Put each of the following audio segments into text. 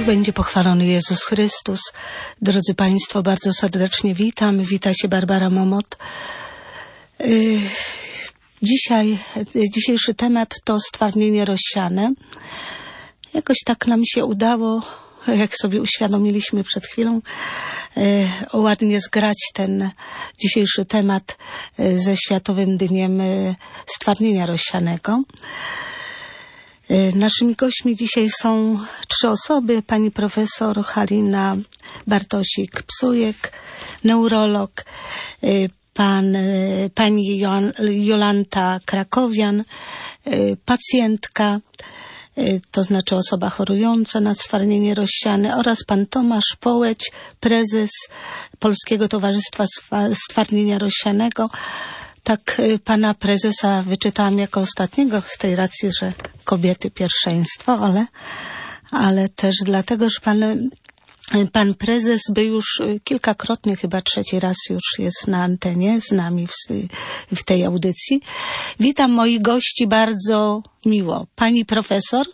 Niech będzie pochwalony Jezus Chrystus. Drodzy Państwo, bardzo serdecznie witam. Wita się Barbara Momot. Dzisiejszy temat to stwardnienie rozsiane. Jakoś tak nam się udało, jak sobie uświadomiliśmy przed chwilą, ładnie zgrać ten dzisiejszy temat ze Światowym Dniem Stwardnienia Rozsianego. Naszymi gośćmi dzisiaj są 3 osoby. Pani profesor Halina Bartosik-Psujek, neurolog, pani Jolanta Krakowian, pacjentka, to znaczy osoba chorująca na stwardnienie rozsiane, oraz pan Tomasz Połeć, prezes Polskiego Towarzystwa Stwardnienia Rozsianego. Tak pana prezesa wyczytałam jako ostatniego z tej racji, że kobiety pierwszeństwo, ale też dlatego, że pan prezes był już kilkakrotnie, chyba 3. raz już jest na antenie z nami w tej audycji. Witam moich gości bardzo miło. Pani profesor?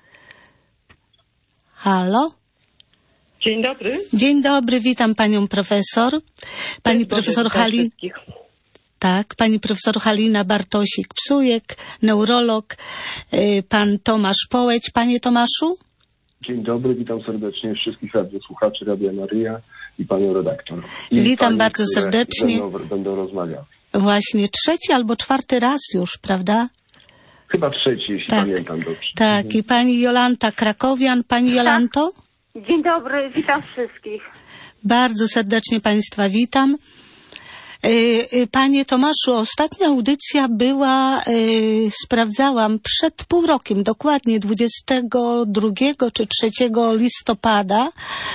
Halo? Dzień dobry. Dzień dobry, witam panią profesor. Pani profesor Halina. Tak, pani profesor Halina Bartosik-Psujek, neurolog, pan Tomasz Połeć. Panie Tomaszu? Dzień dobry, witam serdecznie wszystkich radiosłuchaczy Radia Maryja i panią redaktor. Witam pani, bardzo serdecznie. Będą rozmawiać. Właśnie 3. albo 4. raz już, prawda? Chyba 3, jeśli pamiętam dobrze. Tak, i pani Jolanta Krakowian. Pani Jolanto? Dzień dobry, witam wszystkich. Bardzo serdecznie państwa witam. Panie Tomaszu, ostatnia audycja była, sprawdzałam, przed pół rokiem, dokładnie 22 czy 3 listopada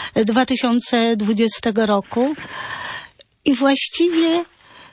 2020 roku. I właściwie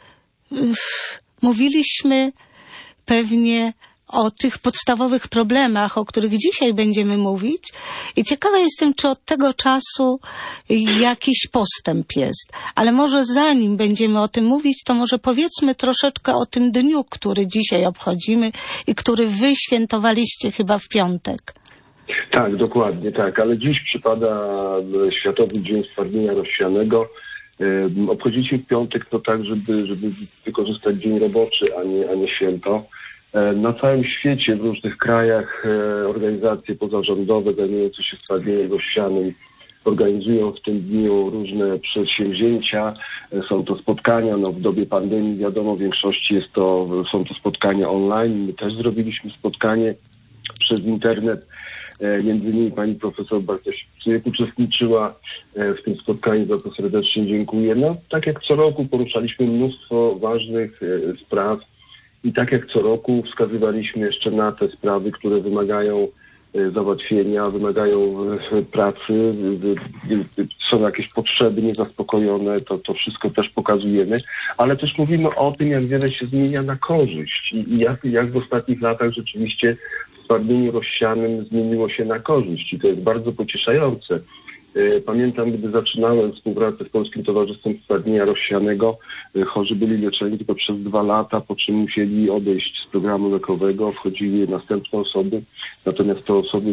mówiliśmy pewnie o tych podstawowych problemach, o których dzisiaj będziemy mówić. I ciekawa jestem, czy od tego czasu jakiś postęp jest. Ale może zanim będziemy o tym mówić, to może powiedzmy troszeczkę o tym dniu, który dzisiaj obchodzimy i który wy świętowaliście chyba w piątek. Tak, dokładnie, tak. Ale dziś przypada Światowy Dzień Stwardnienia Rozsianego. Obchodziliśmy w piątek to tak, żeby wykorzystać dzień roboczy, a nie święto. Na całym świecie, w różnych krajach organizacje pozarządowe zajmujące się stwardnieniem rozsianym organizują w tym dniu różne przedsięwzięcia. Są to spotkania, w dobie pandemii wiadomo, w większości są to spotkania online. My też zrobiliśmy spotkanie przez internet. Między innymi pani profesor Bartosik-Psujek uczestniczyła w tym spotkaniu, za to serdecznie dziękuję. Tak jak co roku poruszaliśmy mnóstwo ważnych spraw. I tak jak co roku wskazywaliśmy jeszcze na te sprawy, które wymagają załatwienia, wymagają pracy, są jakieś potrzeby niezaspokojone, to wszystko też pokazujemy, ale też mówimy o tym, jak wiele się zmienia na korzyść i jak w ostatnich latach rzeczywiście w stwardnieniu rozsianym zmieniło się na korzyść i to jest bardzo pocieszające. Pamiętam, gdy zaczynałem współpracę z Polskim Towarzystwem Stwardnienia Rozsianego, chorzy byli leczeni tylko przez 2 lata, po czym musieli odejść z programu lekowego, wchodziły następne osoby, natomiast te osoby,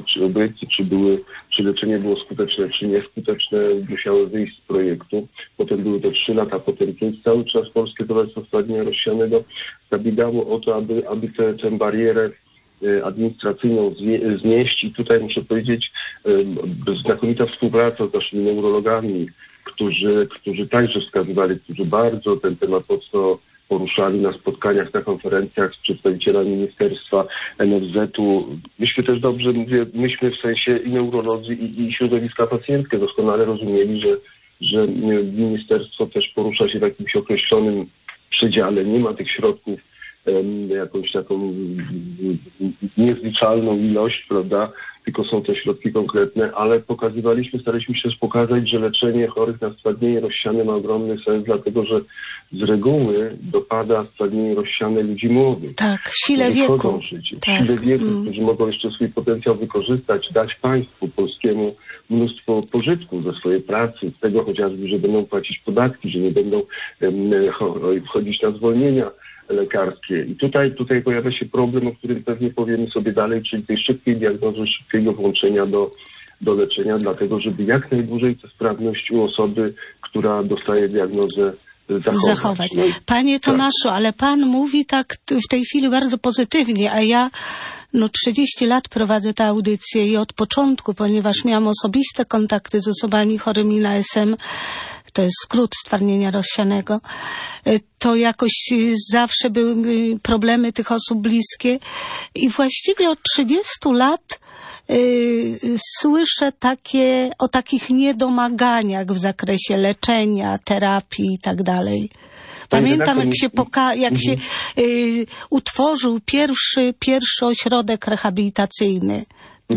czy leczenie było skuteczne, czy nieskuteczne, musiały wyjść z projektu. Potem były to 3 lata, potem 5. Cały czas Polskie Towarzystwo Stwardnienia Rozsianego zabiegało o to, aby tę barierę administracyjną znieść i tutaj muszę powiedzieć, znakomita współpraca z naszymi neurologami, którzy także wskazywali, którzy bardzo ten temat mocno poruszali na spotkaniach, na konferencjach z przedstawicielami ministerstwa, NFZ-u. Myśmy też dobrze, myśmy w sensie i neurolodzy i środowiska pacjentkie doskonale rozumieli, że ministerstwo też porusza się w jakimś określonym przedziale, nie ma tych środków jakąś taką niezliczalną ilość, prawda, tylko są to środki konkretne, ale staraliśmy się też pokazać, że leczenie chorych na stwardnienie rozsiane ma ogromny sens, dlatego że z reguły dopada stwardnienie rozsiane ludzi młodych. Tak, w sile wieku. W sile wieku, którzy mogą jeszcze swój potencjał wykorzystać, dać państwu polskiemu mnóstwo pożytków ze swojej pracy, z tego chociażby, że będą płacić podatki, że nie będą wchodzić na zwolnienia lekarskie. I tutaj pojawia się problem, o którym pewnie powiemy sobie dalej, czyli tej szybkiej diagnozy, szybkiego włączenia do leczenia, dlatego żeby jak najdłużej tę sprawność u osoby, która dostaje diagnozę, zachować. No Panie Tomaszu, ale pan mówi tak w tej chwili bardzo pozytywnie, a ja 30 lat prowadzę tę audycję i od początku, ponieważ miałam osobiste kontakty z osobami chorymi na SM, to jest skrót stwardnienia rozsianego, to jakoś zawsze były problemy tych osób bliskie i właściwie od 30 lat słyszę o takich niedomaganiach w zakresie leczenia, terapii i tak dalej. Pamiętam, jak się utworzył pierwszy ośrodek rehabilitacyjny,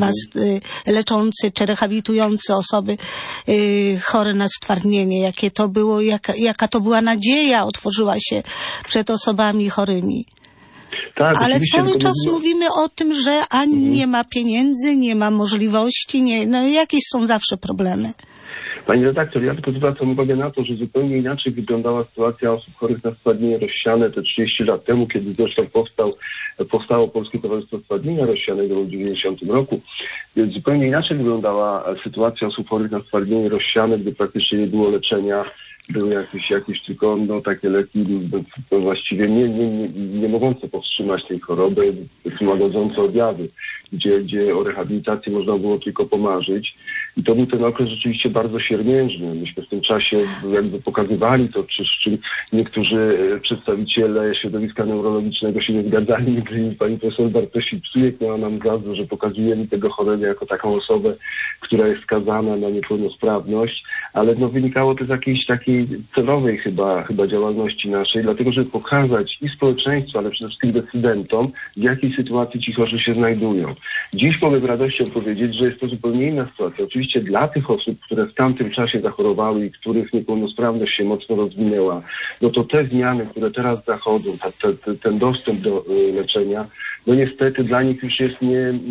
leczący czy rehabilitujący osoby chore na stwardnienie, jakie to było, jaka to była nadzieja otworzyła się przed osobami chorymi. Tak, ale cały czas mówimy o tym, że ani nie ma pieniędzy, nie ma możliwości, jakieś są zawsze problemy. Pani redaktor, ja tylko zwracam uwagę na to, że zupełnie inaczej wyglądała sytuacja osób chorych na stwardnienie rozsiane te 30 lat temu, kiedy zresztą powstało Polskie Towarzystwo Stwardnienia Rozsianego w 1990 roku. Więc zupełnie inaczej wyglądała sytuacja osób chorych na stwardnienie rozsiane, gdy praktycznie nie było leczenia. Były jakieś tylko takie leki właściwie nie mogące powstrzymać tej choroby, łagodzące objawy, gdzie o rehabilitacji można było tylko pomarzyć. I to był ten okres rzeczywiście bardzo siermiężny. Myśmy w tym czasie jakby pokazywali to, z czym niektórzy przedstawiciele środowiska neurologicznego się nie zgadzali. Między innymi pani profesor Bartosik-Psujek miała nam zarzut, że pokazujemy tego chorego jako taką osobę, która jest skazana na niepełnosprawność, ale wynikało to z jakiejś takiej celowej chyba działalności naszej, dlatego żeby pokazać i społeczeństwu, ale przede wszystkim decydentom, w jakiej sytuacji ci chorzy się znajdują. Dziś mogę z radością powiedzieć, że jest to zupełnie inna sytuacja. Oczywiście dla tych osób, które w tamtym czasie zachorowały i których niepełnosprawność się mocno rozwinęła, to te zmiany, które teraz zachodzą, ten dostęp do leczenia, niestety dla nich już jest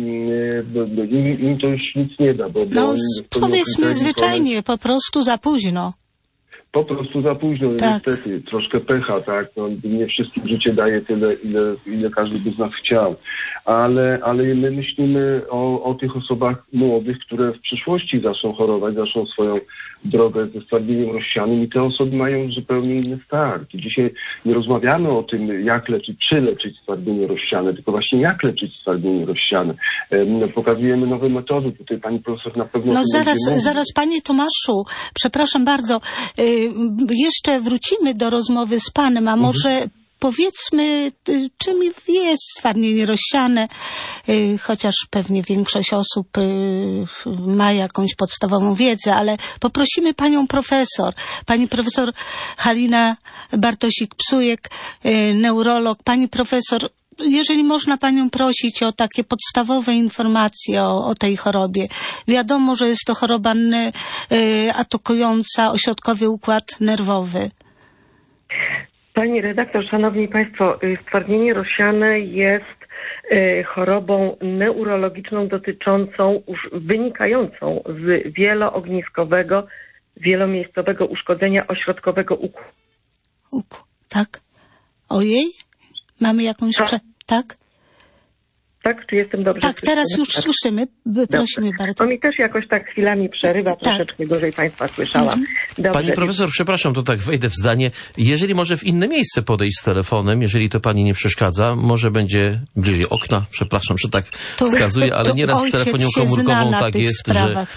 im to już nic nie da. Powiedzmy zwyczajnie, po prostu za późno. Po prostu za późno, tak. Niestety, troszkę pecha, tak, nie wszystkim życie daje tyle, ile każdy by z nas chciał, ale my myślimy o tych osobach młodych, które w przyszłości zaczną chorować, zaczną swoją drogę ze stwardnieniem rozsianym i te osoby mają zupełnie inny start. I dzisiaj nie rozmawiamy o tym, jak leczyć, czy leczyć stwardnienie rozsiane, tylko właśnie jak leczyć stwardnienie rozsiane. Pokazujemy nowe metody. Tutaj pani profesor na pewno... zaraz panie Tomaszu, przepraszam bardzo, jeszcze wrócimy do rozmowy z panem, a może powiedzmy, czym jest stwardnienie rozsiane, chociaż pewnie większość osób ma jakąś podstawową wiedzę, ale poprosimy panią profesor, pani profesor Halina Bartosik-Psujek, neurolog. Pani profesor, jeżeli można panią prosić o takie podstawowe informacje o tej chorobie. Wiadomo, że jest to choroba atakująca ośrodkowy układ nerwowy. Pani redaktor, szanowni państwo, stwardnienie rozsiane jest chorobą neurologiczną wynikającą z wieloogniskowego, wielomiejscowego uszkodzenia ośrodkowego układu. Tak? Ojej? Mamy jakąś... Tak? Tak? Czy jestem dobrze? Tak, teraz już słyszymy. Prosimy bardzo. To mi też jakoś tak chwilami przerywa, troszeczkę gorzej państwa słyszałam. Pani profesor, przepraszam, to tak wejdę w zdanie. Jeżeli może w inne miejsce podejść z telefonem, jeżeli to pani nie przeszkadza, może będzie bliżej okna, przepraszam, że tak wskazuję, ale nieraz z telefonią komórkową tak jest,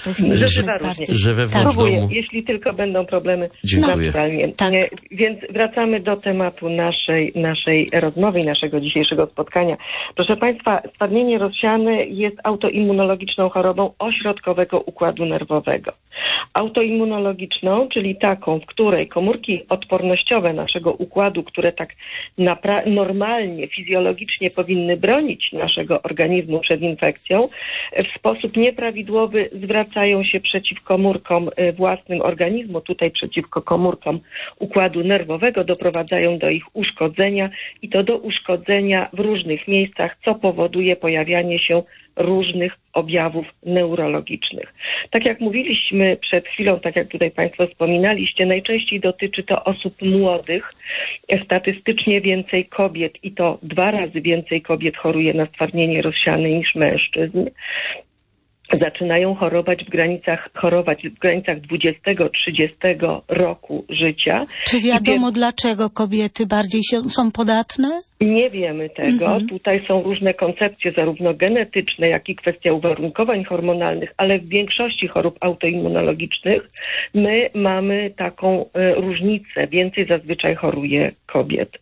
że wewnątrz domu... Jeśli tylko będą problemy. Dziękuję. Tak. Więc wracamy do tematu naszej rozmowy i naszego dzisiejszego spotkania. Proszę państwa, stwardnienie rozsiane jest autoimmunologiczną chorobą ośrodkowego układu nerwowego. Autoimmunologiczną, czyli taką, w której komórki odpornościowe naszego układu, które tak normalnie, fizjologicznie powinny bronić naszego organizmu przed infekcją, w sposób nieprawidłowy zwracają się przeciw komórkom własnym organizmu, tutaj przeciwko komórkom układu nerwowego, doprowadzają do ich uszkodzenia i to do uszkodzenia w różnych miejscach, co powoduje pojawianie się różnych objawów neurologicznych. Tak jak mówiliśmy przed chwilą, tak jak tutaj państwo wspominaliście, najczęściej dotyczy to osób młodych. Statystycznie więcej kobiet i to 2 razy więcej kobiet choruje na stwardnienie rozsiane niż mężczyzn. zaczynają chorować w granicach 20-30 roku życia. Czy wiadomo, dlaczego kobiety bardziej są podatne? Nie wiemy tego. Tutaj są różne koncepcje, zarówno genetyczne, jak i kwestia uwarunkowań hormonalnych, ale w większości chorób autoimmunologicznych my mamy taką różnicę. Więcej zazwyczaj choruje kobiet.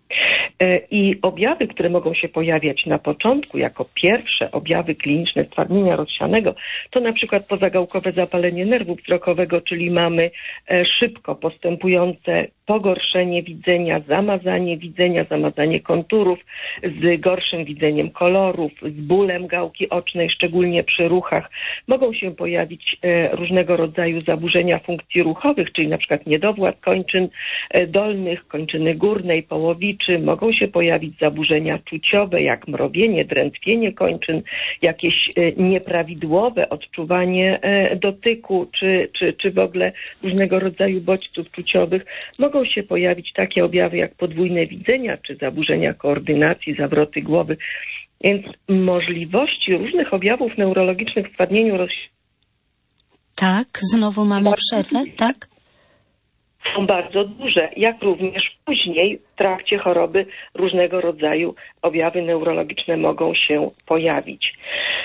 I objawy, które mogą się pojawiać na początku jako pierwsze objawy kliniczne stwardnienia rozsianego, to na przykład pozagałkowe zapalenie nerwu wzrokowego, czyli mamy szybko postępujące pogorszenie widzenia, zamazanie konturów, z gorszym widzeniem kolorów, z bólem gałki ocznej, szczególnie przy ruchach. Mogą się pojawić różnego rodzaju zaburzenia funkcji ruchowych, czyli na przykład niedowład kończyn dolnych, kończyny górnej, połowiczy. Mogą się pojawić zaburzenia czuciowe, jak mrowienie, drętwienie kończyn, jakieś nieprawidłowe odczuwanie dotyku, czy w ogóle różnego rodzaju bodźców czuciowych. Mogą się pojawić takie objawy jak podwójne widzenia, czy zaburzenia koordynacji, zawroty głowy. Więc możliwości różnych objawów neurologicznych w stwardnieniu rozsianym. Tak, znowu mamy przerwę, tak? Są bardzo duże, jak również później w trakcie choroby różnego rodzaju objawy neurologiczne mogą się pojawić.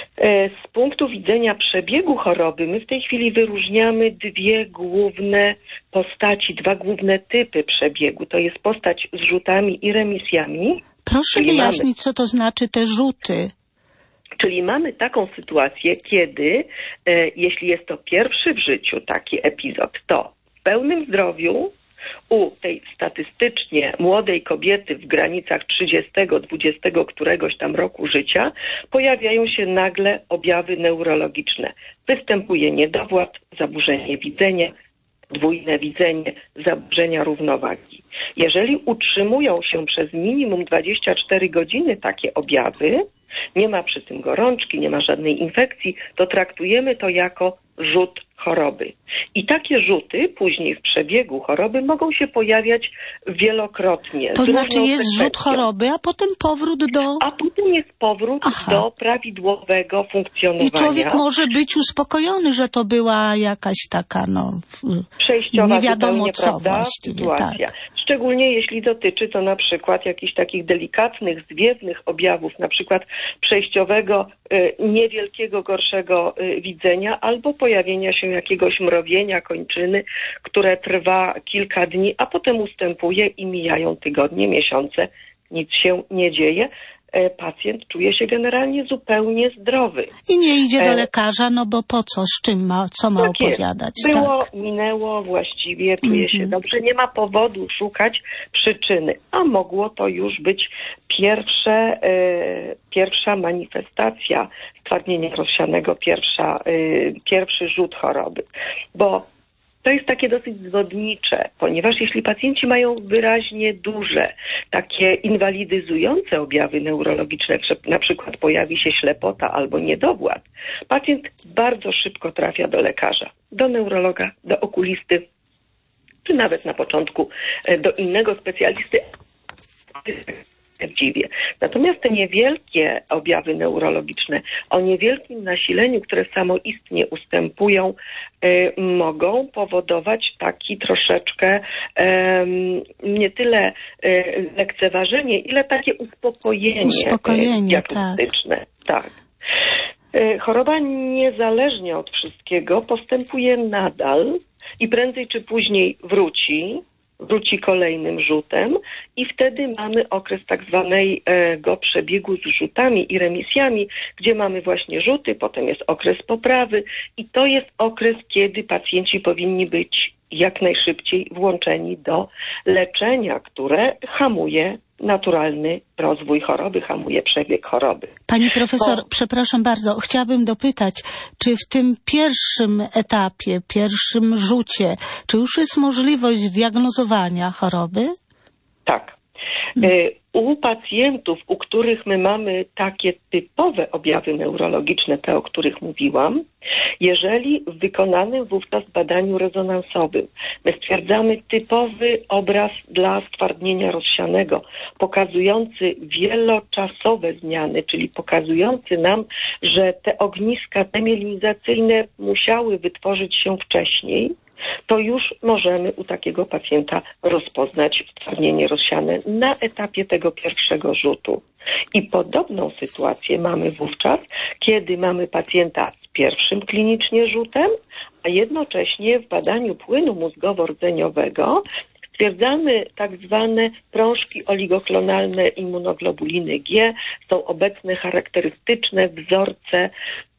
Z punktu widzenia przebiegu choroby my w tej chwili wyróżniamy dwie główne postaci, dwa główne typy przebiegu. To jest postać z rzutami i remisjami. Proszę wyjaśnić, co to znaczy te rzuty. Czyli mamy taką sytuację, kiedy jeśli jest to pierwszy w życiu taki epizod, to w pełnym zdrowiu u tej statystycznie młodej kobiety w granicach 30-20 któregoś tam roku życia pojawiają się nagle objawy neurologiczne. Występuje niedowład, zaburzenie widzenia, podwójne widzenie, zaburzenia równowagi. Jeżeli utrzymują się przez minimum 24 godziny takie objawy, nie ma przy tym gorączki, nie ma żadnej infekcji, to traktujemy to jako rzut choroby. I takie rzuty później w przebiegu choroby mogą się pojawiać wielokrotnie. To znaczy jest rzut choroby, a potem powrót do... A potem jest powrót do prawidłowego funkcjonowania. I człowiek może być uspokojony, że to była jakaś taka, przejściowa, nie wiadomo co prawda, właściwie. sytuacja. Tak. Szczególnie jeśli dotyczy to na przykład jakichś takich delikatnych, zwiewnych objawów, na przykład przejściowego, niewielkiego, gorszego widzenia albo pojawienia się jakiegoś mrowienia kończyny, które trwa kilka dni, a potem ustępuje i mijają tygodnie, miesiące, nic się nie dzieje. Pacjent czuje się generalnie zupełnie zdrowy. I nie idzie do lekarza, bo po co, z czym co ma opowiadać? Było, minęło, właściwie czuje się dobrze. Nie ma powodu szukać przyczyny, a mogło to już być pierwsza manifestacja stwardnienia rozsianego, pierwszy rzut choroby. Bo to jest takie dosyć zwodnicze, ponieważ jeśli pacjenci mają wyraźnie duże, takie inwalidyzujące objawy neurologiczne, na przykład pojawi się ślepota albo niedowład, pacjent bardzo szybko trafia do lekarza, do neurologa, do okulisty, czy nawet na początku do innego specjalisty. Dziwię. Natomiast te niewielkie objawy neurologiczne o niewielkim nasileniu, które samoistnie ustępują, mogą powodować taki troszeczkę nie tyle lekceważenie, ile takie uspokojenie diagnostyczne. Tak. Choroba niezależnie od wszystkiego postępuje nadal i prędzej czy później wróci kolejnym rzutem i wtedy mamy okres tak zwanego przebiegu z rzutami i remisjami, gdzie mamy właśnie rzuty, potem jest okres poprawy i to jest okres, kiedy pacjenci powinni być jak najszybciej włączeni do leczenia, które hamuje naturalny rozwój choroby, hamuje przebieg choroby. Pani profesor, przepraszam bardzo, chciałabym dopytać, czy w tym pierwszym etapie, pierwszym rzucie, czy już jest możliwość zdiagnozowania choroby? Tak. u pacjentów, u których my mamy takie typowe objawy neurologiczne, te o których mówiłam, jeżeli w wykonanym wówczas badaniu rezonansowym my stwierdzamy typowy obraz dla stwardnienia rozsianego, pokazujący wieloczasowe zmiany, czyli pokazujący nam, że te ogniska demielinizacyjne musiały wytworzyć się wcześniej, to już możemy u takiego pacjenta rozpoznać stwardnienie rozsiane na etapie tego pierwszego rzutu. I podobną sytuację mamy wówczas, kiedy mamy pacjenta z pierwszym klinicznie rzutem, a jednocześnie w badaniu płynu mózgowo-rdzeniowego stwierdzamy tak zwane prążki oligoklonalne immunoglobuliny G. Są obecne charakterystyczne wzorce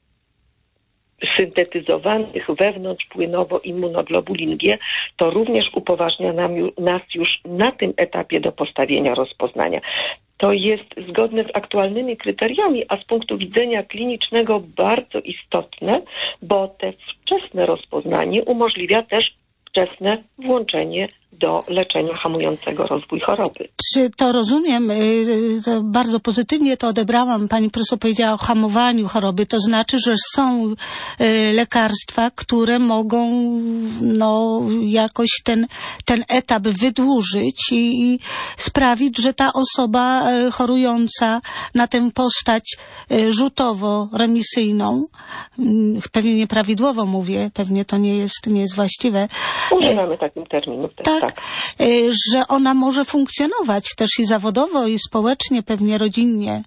syntetyzowanych wewnątrzpłynowo immunoglobulin G, to również upoważnia nas już na tym etapie do postawienia rozpoznania. To jest zgodne z aktualnymi kryteriami, a z punktu widzenia klinicznego bardzo istotne, bo te wczesne rozpoznanie umożliwia też wczesne włączenie do leczenia hamującego rozwój choroby. Czy to rozumiem, to bardzo pozytywnie to odebrałam, pani profesor powiedziała o hamowaniu choroby, to znaczy, że są lekarstwa, które mogą jakoś ten etap wydłużyć i sprawić, że ta osoba chorująca na tę postać rzutowo-remisyjną, pewnie nieprawidłowo mówię, pewnie to nie jest właściwe. Używamy takim terminów też, tak. Że ona może funkcjonować też i zawodowo, i społecznie, pewnie rodzinnie.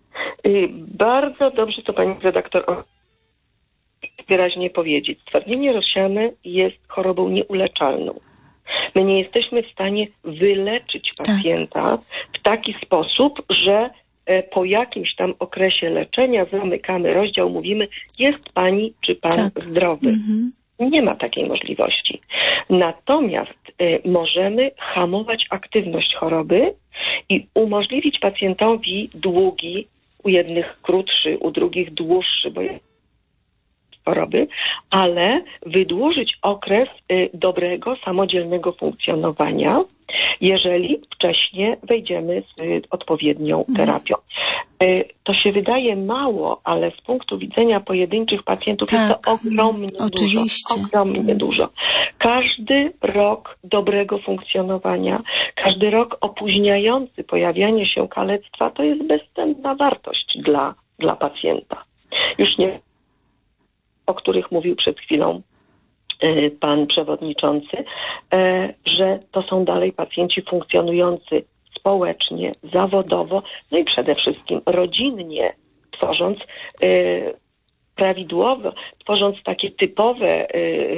Bardzo dobrze to pani redaktor wyraźnie powiedzieć. Stwardnienie rozsiane jest chorobą nieuleczalną. My nie jesteśmy w stanie wyleczyć pacjenta w taki sposób, że po jakimś tam okresie leczenia zamykamy rozdział, mówimy, jest pani czy pan zdrowy. Nie ma takiej możliwości. Natomiast możemy hamować aktywność choroby i umożliwić pacjentowi długi, u jednych krótszy, u drugich dłuższy, bo jest choroby, ale wydłużyć okres dobrego, samodzielnego funkcjonowania, jeżeli wcześniej wejdziemy z odpowiednią terapią. To się wydaje mało, ale z punktu widzenia pojedynczych pacjentów jest to ogromnie dużo. Każdy rok dobrego funkcjonowania, każdy rok opóźniający pojawianie się kalectwa to jest bezcenna wartość dla pacjenta. Już nie o których mówił przed chwilą pan przewodniczący, że to są dalej pacjenci funkcjonujący społecznie, zawodowo, no i przede wszystkim rodzinnie, tworząc prawidłowo, tworząc takie typowe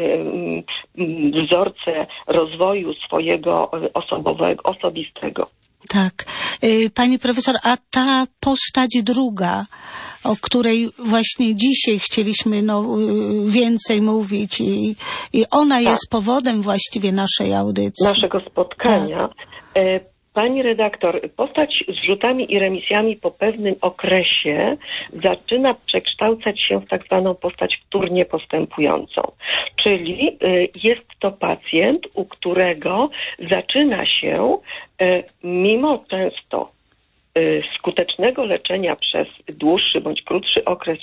wzorce rozwoju swojego osobistego. Tak. Pani profesor, a ta postać druga, o której właśnie dzisiaj chcieliśmy więcej mówić i ona jest powodem właściwie naszej audycji. Naszego spotkania. Tak. Pani redaktor, postać z rzutami i remisjami po pewnym okresie zaczyna przekształcać się w tak zwaną postać wtórnie postępującą. Czyli jest to pacjent, u którego zaczyna się mimo często skutecznego leczenia przez dłuższy bądź krótszy okres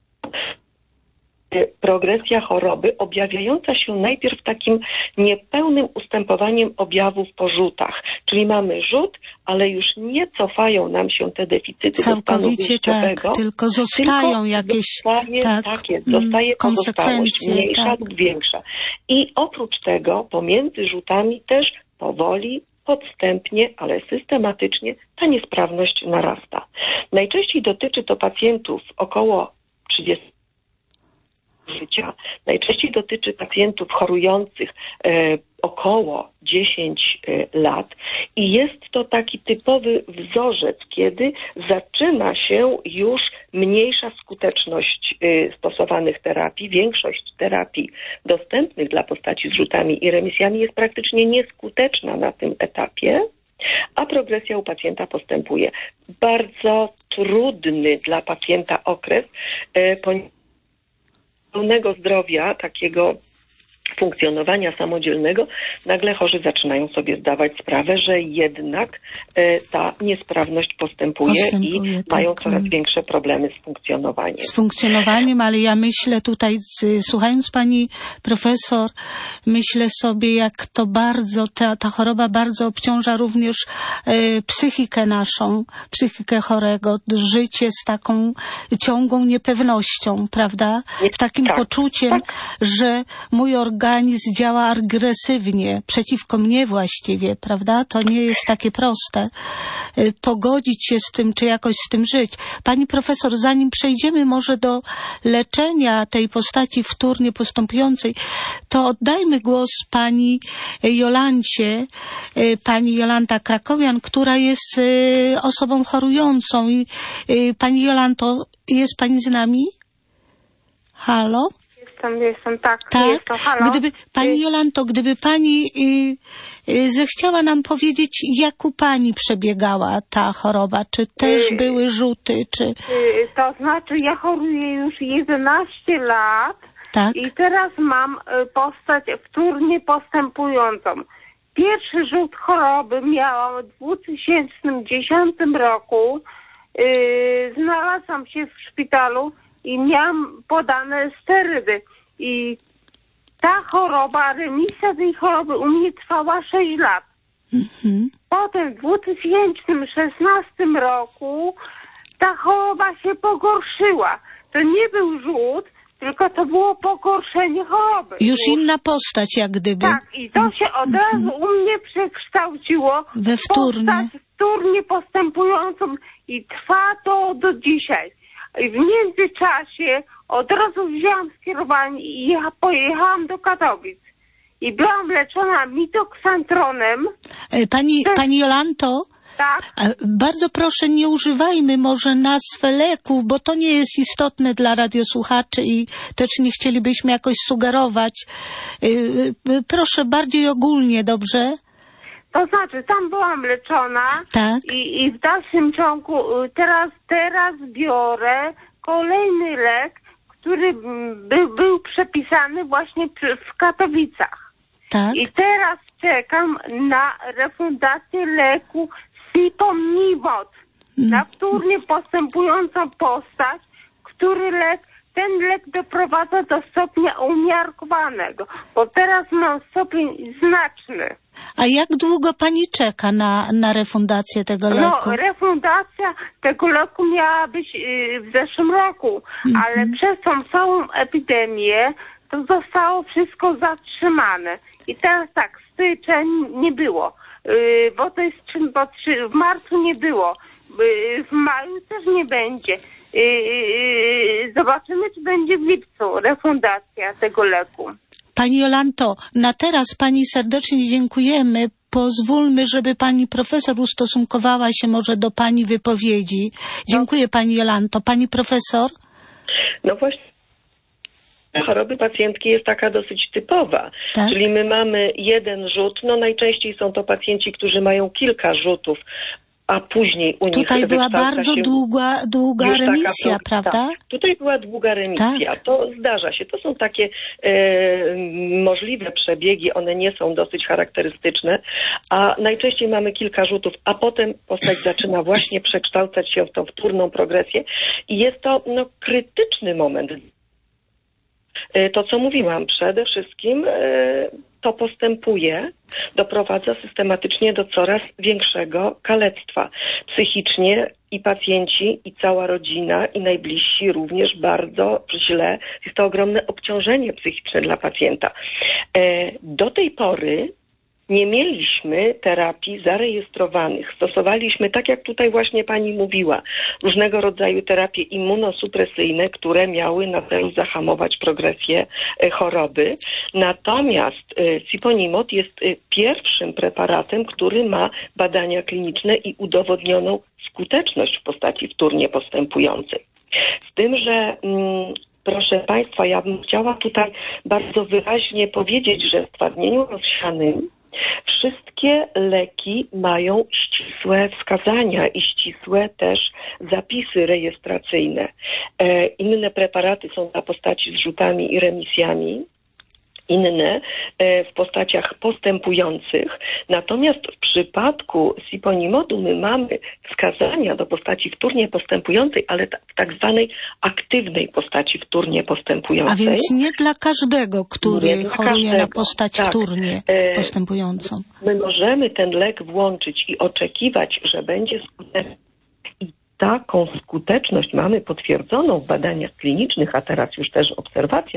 progresja choroby objawiająca się najpierw takim niepełnym ustępowaniem objawów po rzutach. Czyli mamy rzut, ale już nie cofają nam się te deficyty całkowicie do stanu wyjściowego, tylko zostają jakieś zostaje pozostałość mniejsza lub większa. I oprócz tego pomiędzy rzutami też powoli, podstępnie, ale systematycznie ta niesprawność narasta. Najczęściej dotyczy to pacjentów około 30 życia. Najczęściej dotyczy pacjentów chorujących około 10 lat i jest to taki typowy wzorzec, kiedy zaczyna się już mniejsza skuteczność stosowanych terapii. Większość terapii dostępnych dla postaci z rzutami i remisjami jest praktycznie nieskuteczna na tym etapie, a progresja u pacjenta postępuje. Bardzo trudny dla pacjenta okres, ponieważ pełnego zdrowia, takiego funkcjonowania samodzielnego, nagle chorzy zaczynają sobie zdawać sprawę, że jednak ta niesprawność postępuje i mają coraz większe problemy z funkcjonowaniem. Z funkcjonowaniem, ale ja myślę tutaj, słuchając pani profesor, myślę sobie, jak to bardzo, ta choroba bardzo obciąża również psychikę naszą, psychikę chorego, życie z taką ciągłą niepewnością, prawda? Z takim poczuciem, że mój organizm działa agresywnie, przeciwko mnie właściwie, prawda? To nie jest takie proste. Pogodzić się z tym, czy jakoś z tym żyć. Pani profesor, zanim przejdziemy może do leczenia tej postaci wtórnie postępującej, to oddajmy głos pani Jolancie, pani Jolanta Krakowian, która jest osobą chorującą. I pani Jolanto, jest pani z nami? Halo? Jestem, tak. Tak. Halo? Pani Jolanto, gdyby pani zechciała nam powiedzieć, jak u pani przebiegała ta choroba? Czy też były rzuty, czy... To znaczy, ja choruję już 11 lat i teraz mam postać wtórnie postępującą. Pierwszy rzut choroby miałam w 2010 roku. Znalazłam się w szpitalu i miałam podane sterydy. I ta choroba, remisja tej choroby u mnie trwała 6 lat. Potem w 2016 roku ta choroba się pogorszyła. To nie był rzut, tylko to było pogorszenie choroby. Już inna postać jak gdyby. Tak, i to się od razu u mnie przekształciło we wtórnie. Postać wtórnie postępującą i trwa to do dzisiaj. I w międzyczasie od razu wzięłam skierowanie i pojechałam do Katowic. I byłam leczona mitoksantronem. Pani Jolanto? Tak. Bardzo proszę, nie używajmy może nazw leków, bo to nie jest istotne dla radiosłuchaczy i też nie chcielibyśmy jakoś sugerować. Proszę bardziej ogólnie, dobrze? To znaczy, tam byłam leczona i w dalszym ciągu teraz biorę kolejny lek, który był przepisany właśnie w Katowicach. Tak. I teraz czekam na refundację leku Sipomnivot, na wtórnie postępującą postać, ten lek doprowadza do stopnia umiarkowanego, bo teraz mam stopień znaczny. A jak długo pani czeka na refundację tego leku? No, refundacja tego leku miała być w zeszłym roku, ale przez tą całą epidemię to zostało wszystko zatrzymane. I teraz tak, styczeń nie było, bo to jest w marcu nie było, w maju też nie będzie. Zobaczymy, czy będzie w lipcu refundacja tego leku. Pani Jolanto, na teraz pani serdecznie dziękujemy. Pozwólmy, żeby pani profesor ustosunkowała się może do pani wypowiedzi. Dziękuję pani Jolanto. Pani profesor? No właśnie. Choroby pacjentki jest taka dosyć typowa, czyli my mamy jeden rzut, no najczęściej są to pacjenci, którzy mają kilka rzutów, a później u nich tutaj była bardzo się długa remisja, prawda? Tak. Tutaj była długa remisja. To zdarza się. To są takie możliwe przebiegi, one nie są dosyć charakterystyczne, a najczęściej mamy kilka rzutów, a potem postać zaczyna właśnie przekształcać się w tą wtórną progresję i jest to krytyczny moment. To, co mówiłam, przede wszystkim to postępuje, doprowadza systematycznie do coraz większego kalectwa. Psychicznie i pacjenci, i cała rodzina, i najbliżsi również bardzo źle. Jest to ogromne obciążenie psychiczne dla pacjenta. Do tej pory nie mieliśmy terapii zarejestrowanych. Stosowaliśmy, tak jak tutaj właśnie pani mówiła, różnego rodzaju terapie immunosupresyjne, które miały na celu zahamować progresję choroby. Natomiast Siponimod jest pierwszym preparatem, który ma badania kliniczne i udowodnioną skuteczność w postaci wtórnie postępującej. Z tym, że proszę państwa, ja bym chciała tutaj bardzo wyraźnie powiedzieć, że w stwardnieniu rozsianym wszystkie leki mają ścisłe wskazania i ścisłe też zapisy rejestracyjne. Inne preparaty są na postaci z rzutami i remisjami. inne w postaciach postępujących. Natomiast w przypadku siponimodu my mamy wskazania do postaci wtórnie postępującej, ale w tak zwanej aktywnej postaci wtórnie postępującej. A więc nie dla każdego, który choruje na postać wtórnie postępującą. My możemy ten lek włączyć i oczekiwać, że będzie skuteczny. Taką skuteczność mamy potwierdzoną w badaniach klinicznych, a teraz już też w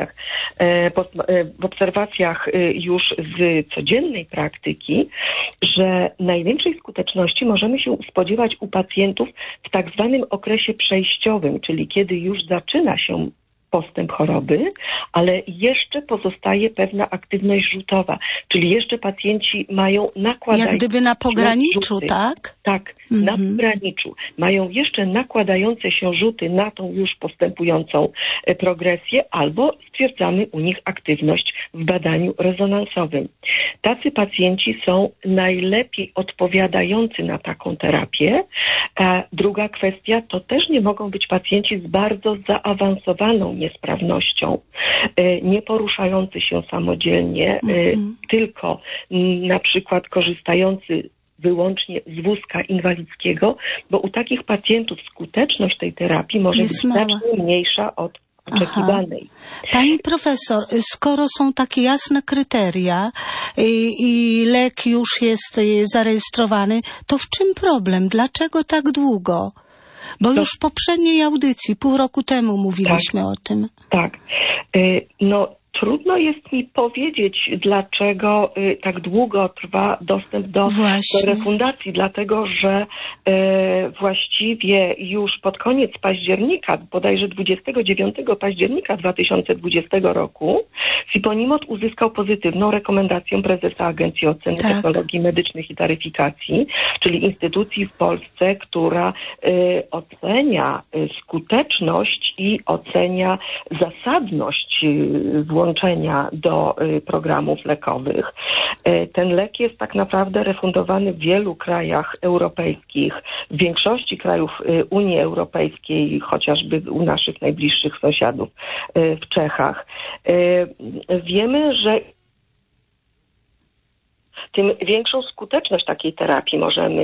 obserwacjach już z codziennej praktyki, że największej skuteczności możemy się spodziewać u pacjentów w tak zwanym okresie przejściowym, czyli kiedy już zaczyna się postęp choroby, ale jeszcze pozostaje pewna aktywność rzutowa, czyli jeszcze pacjenci mają nakładać... Jak gdyby na pograniczu, rzuty. tak? Tak, na pograniczu. Mają jeszcze nakładające się rzuty na tą już postępującą progresję, albo stwierdzamy u nich aktywność w badaniu rezonansowym. Tacy pacjenci są najlepiej odpowiadający na taką terapię. A druga kwestia, to też nie mogą być pacjenci z bardzo zaawansowaną niesprawnością, nie poruszający się samodzielnie, tylko na przykład korzystający wyłącznie z wózka inwalidzkiego, bo u takich pacjentów skuteczność tej terapii może być znacznie mniejsza od oczekiwanej. Pani profesor, skoro są takie jasne kryteria i lek już jest zarejestrowany, to w czym problem? Dlaczego tak długo? Bo już w poprzedniej audycji, pół roku temu mówiliśmy o tym. Tak. Trudno jest mi powiedzieć, dlaczego tak długo trwa dostęp do refundacji, dlatego że właściwie już pod koniec października, bodajże 29 października 2020 roku, siponimod uzyskał pozytywną rekomendację prezesa Agencji Oceny Technologii Medycznych i Taryfikacji, czyli instytucji w Polsce, która ocenia skuteczność i ocenia zasadność włączenia do programów lekowych. Ten lek jest tak naprawdę refundowany w wielu krajach europejskich, w większości krajów Unii Europejskiej, chociażby u naszych najbliższych sąsiadów w Czechach. Wiemy, że tym większą skuteczność takiej terapii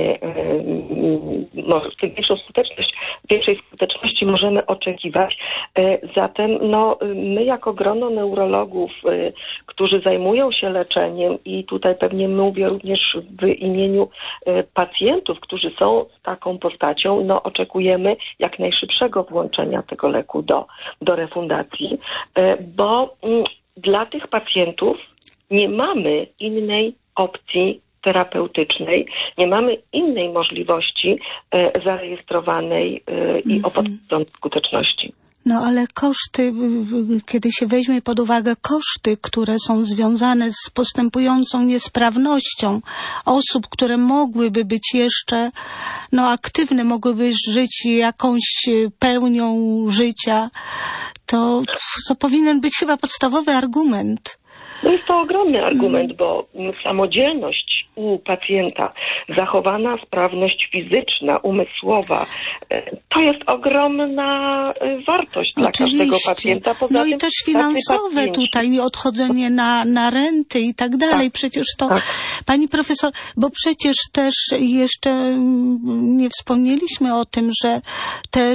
większej skuteczności możemy oczekiwać. Zatem my jako grono neurologów, którzy zajmują się leczeniem i tutaj pewnie mówię również w imieniu pacjentów, którzy są z taką postacią, oczekujemy jak najszybszego włączenia tego leku do refundacji, bo dla tych pacjentów nie mamy innej opcji terapeutycznej, nie mamy innej możliwości zarejestrowanej i o potwierdzonej skuteczności. No ale koszty, kiedy się weźmie pod uwagę koszty, które są związane z postępującą niesprawnością osób, które mogłyby być jeszcze aktywne, mogłyby żyć jakąś pełnią życia, to powinien być chyba podstawowy argument. Jest to ogromny argument, bo samodzielność u pacjenta, zachowana sprawność fizyczna, umysłowa, to jest ogromna wartość dla każdego pacjenta. Poza tym, i też finansowe tutaj, odchodzenie na renty i tak dalej. Przecież to, pani profesor, bo przecież też jeszcze nie wspomnieliśmy o tym, że też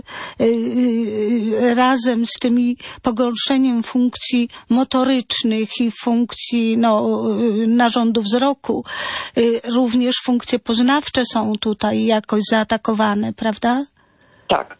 razem z tymi pogorszeniem funkcji motorycznych i funkcji narządu wzroku, również funkcje poznawcze są tutaj jakoś zaatakowane, prawda? Tak.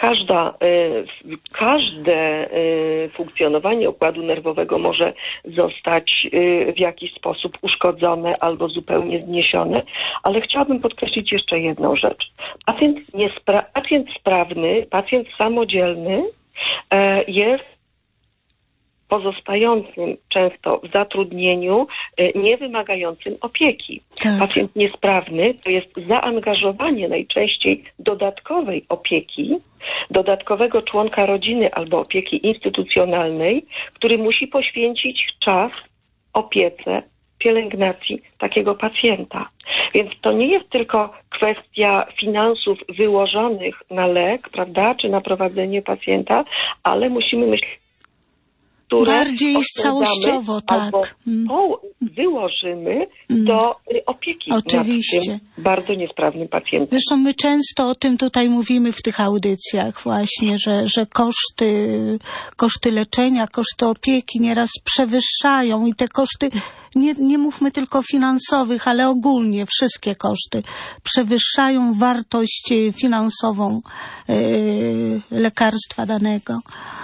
Każde funkcjonowanie układu nerwowego może zostać w jakiś sposób uszkodzone albo zupełnie zniesione, ale chciałabym podkreślić jeszcze jedną rzecz. Pacjent sprawny, pacjent samodzielny jest pozostającym często w zatrudnieniu, nie wymagającym opieki. Tak. Pacjent niesprawny to jest zaangażowanie najczęściej dodatkowej opieki, dodatkowego członka rodziny albo opieki instytucjonalnej, który musi poświęcić czas opiece, pielęgnacji takiego pacjenta. Więc to nie jest tylko kwestia finansów wyłożonych na lek, prawda, czy na prowadzenie pacjenta, ale musimy myśleć które bardziej całościowo, tak. Albo wyłożymy do opieki oczywiście nad tym bardzo niesprawnym pacjentem. Zresztą my często o tym tutaj mówimy w tych audycjach właśnie, że koszty leczenia, koszty opieki nieraz przewyższają i te koszty, nie mówmy tylko finansowych, ale ogólnie wszystkie koszty przewyższają wartość finansową lekarstwa danego.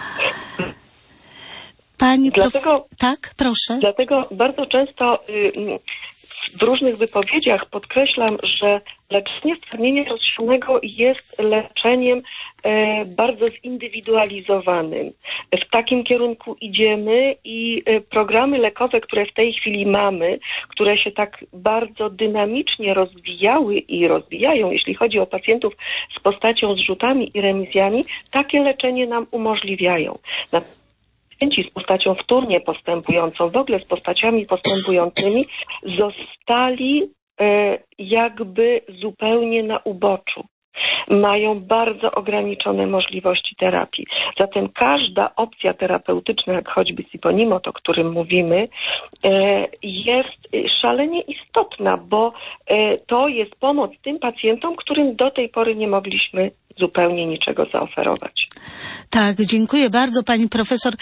Tak, proszę. Dlatego bardzo często w różnych wypowiedziach podkreślam, że leczenie stwardnienia rozsianego jest leczeniem bardzo zindywidualizowanym. W takim kierunku idziemy i programy lekowe, które w tej chwili mamy, które się tak bardzo dynamicznie rozwijały i rozwijają, jeśli chodzi o pacjentów z postacią zrzutami i remisjami, takie leczenie nam umożliwiają. Pacjenci z postacią wtórnie postępującą, w ogóle z postaciami postępującymi, zostali jakby zupełnie na uboczu. Mają bardzo ograniczone możliwości terapii. Zatem każda opcja terapeutyczna, jak choćby Siponimod, o którym mówimy, jest szalenie istotna, bo to jest pomoc tym pacjentom, którym do tej pory nie mogliśmy zupełnie niczego zaoferować. Tak, dziękuję bardzo pani profesor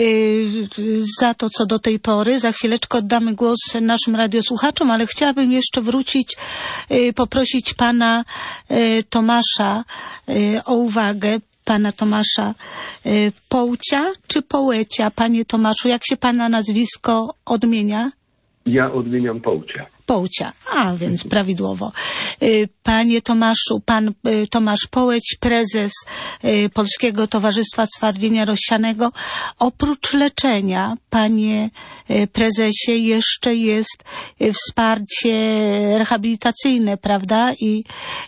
za to, co do tej pory. Za chwileczkę oddamy głos naszym radiosłuchaczom, ale chciałabym jeszcze poprosić pana Tomasza o uwagę. Pana Tomasza Połcia czy Połecia? Panie Tomaszu, jak się pana nazwisko odmienia? Ja odmieniam Połcia. Połcia, więc prawidłowo. Panie Tomaszu, pan Tomasz Połeć, prezes Polskiego Towarzystwa Stwardnienia Rozsianego. Oprócz leczenia, panie prezesie, jeszcze jest wsparcie rehabilitacyjne, prawda? I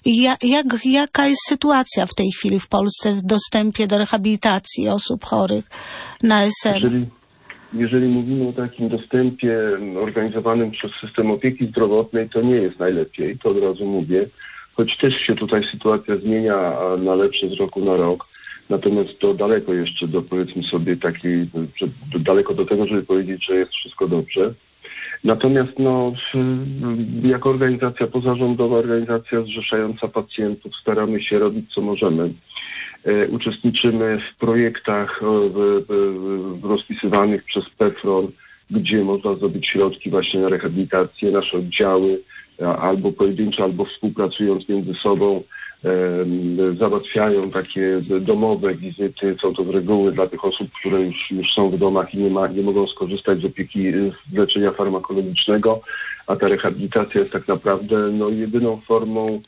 jaka jest sytuacja w tej chwili w Polsce w dostępie do rehabilitacji osób chorych na ASM? Jeżeli mówimy o takim dostępie organizowanym przez system opieki zdrowotnej, to nie jest najlepiej, to od razu mówię, choć też się tutaj sytuacja zmienia na lepsze z roku na rok. Natomiast to daleko jeszcze do, powiedzmy sobie, daleko do tego, żeby powiedzieć, że jest wszystko dobrze. Natomiast jako organizacja pozarządowa, organizacja zrzeszająca pacjentów, staramy się robić co możemy. Uczestniczymy w projektach rozpisywanych przez PEFRON, gdzie można zdobyć środki właśnie na rehabilitację. Nasze oddziały albo pojedyncze, albo współpracując między sobą załatwiają takie domowe wizyty. Są to z reguły dla tych osób, które już są w domach i nie mogą skorzystać z opieki, z leczenia farmakologicznego, a ta rehabilitacja jest tak naprawdę jedyną formą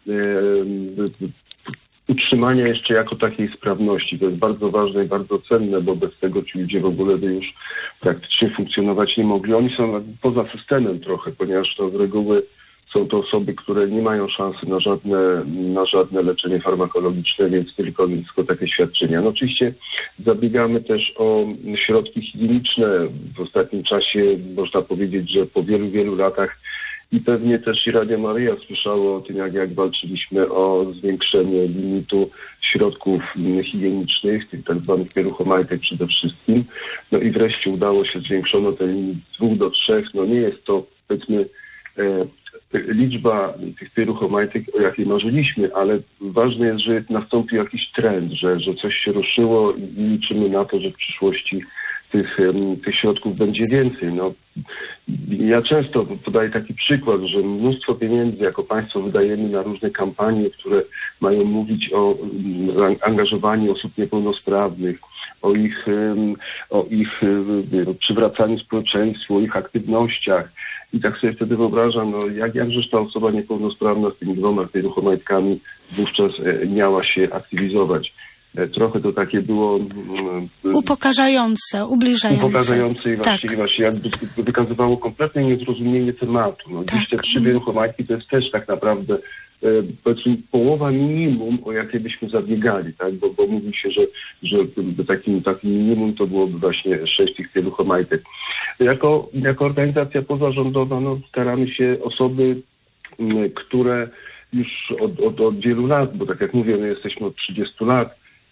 utrzymania jeszcze jako takiej sprawności. To jest bardzo ważne i bardzo cenne, bo bez tego ci ludzie w ogóle by już praktycznie funkcjonować nie mogli. Oni są poza systemem trochę, ponieważ to z reguły są to osoby, które nie mają szansy na żadne leczenie farmakologiczne, więc tylko takie świadczenia. Oczywiście zabiegamy też o środki higieniczne. W ostatnim czasie można powiedzieć, że po wielu, wielu latach i pewnie też i Radio Maryja słyszało o tym, jak walczyliśmy o zwiększenie limitu środków higienicznych, tych tak zwanych pieluchomajtek przede wszystkim. I wreszcie udało się, zwiększono ten limit z 2 do 3. Nie jest to, powiedzmy, liczba tych pieluchomajtek, o jakiej marzyliśmy, ale ważne jest, że nastąpił jakiś trend, że coś się ruszyło i liczymy na to, że w przyszłości tych środków będzie więcej. Ja często podaję taki przykład, że mnóstwo pieniędzy jako państwo wydajemy na różne kampanie, które mają mówić o angażowaniu osób niepełnosprawnych, o ich przywracaniu społeczeństwu, o ich aktywnościach. I tak sobie wtedy wyobrażam, jakżeż ta osoba niepełnosprawna z tymi 2 pieluchomajtkami wówczas miała się aktywizować. Trochę to takie było upokarzające, ubliżające. Upokarzające i właśnie jakby wykazywało kompletne niezrozumienie tematu. Dziś te 3 pieluchomajtki to jest też tak naprawdę powiedzmy połowa minimum, o jakie byśmy zabiegali, tak? Bo mówi się, że takim minimum to byłoby właśnie 6 tych pieluchomajtek. Jako organizacja pozarządowa staramy się osoby, które już od wielu lat, bo tak jak mówię, my jesteśmy od 30 lat,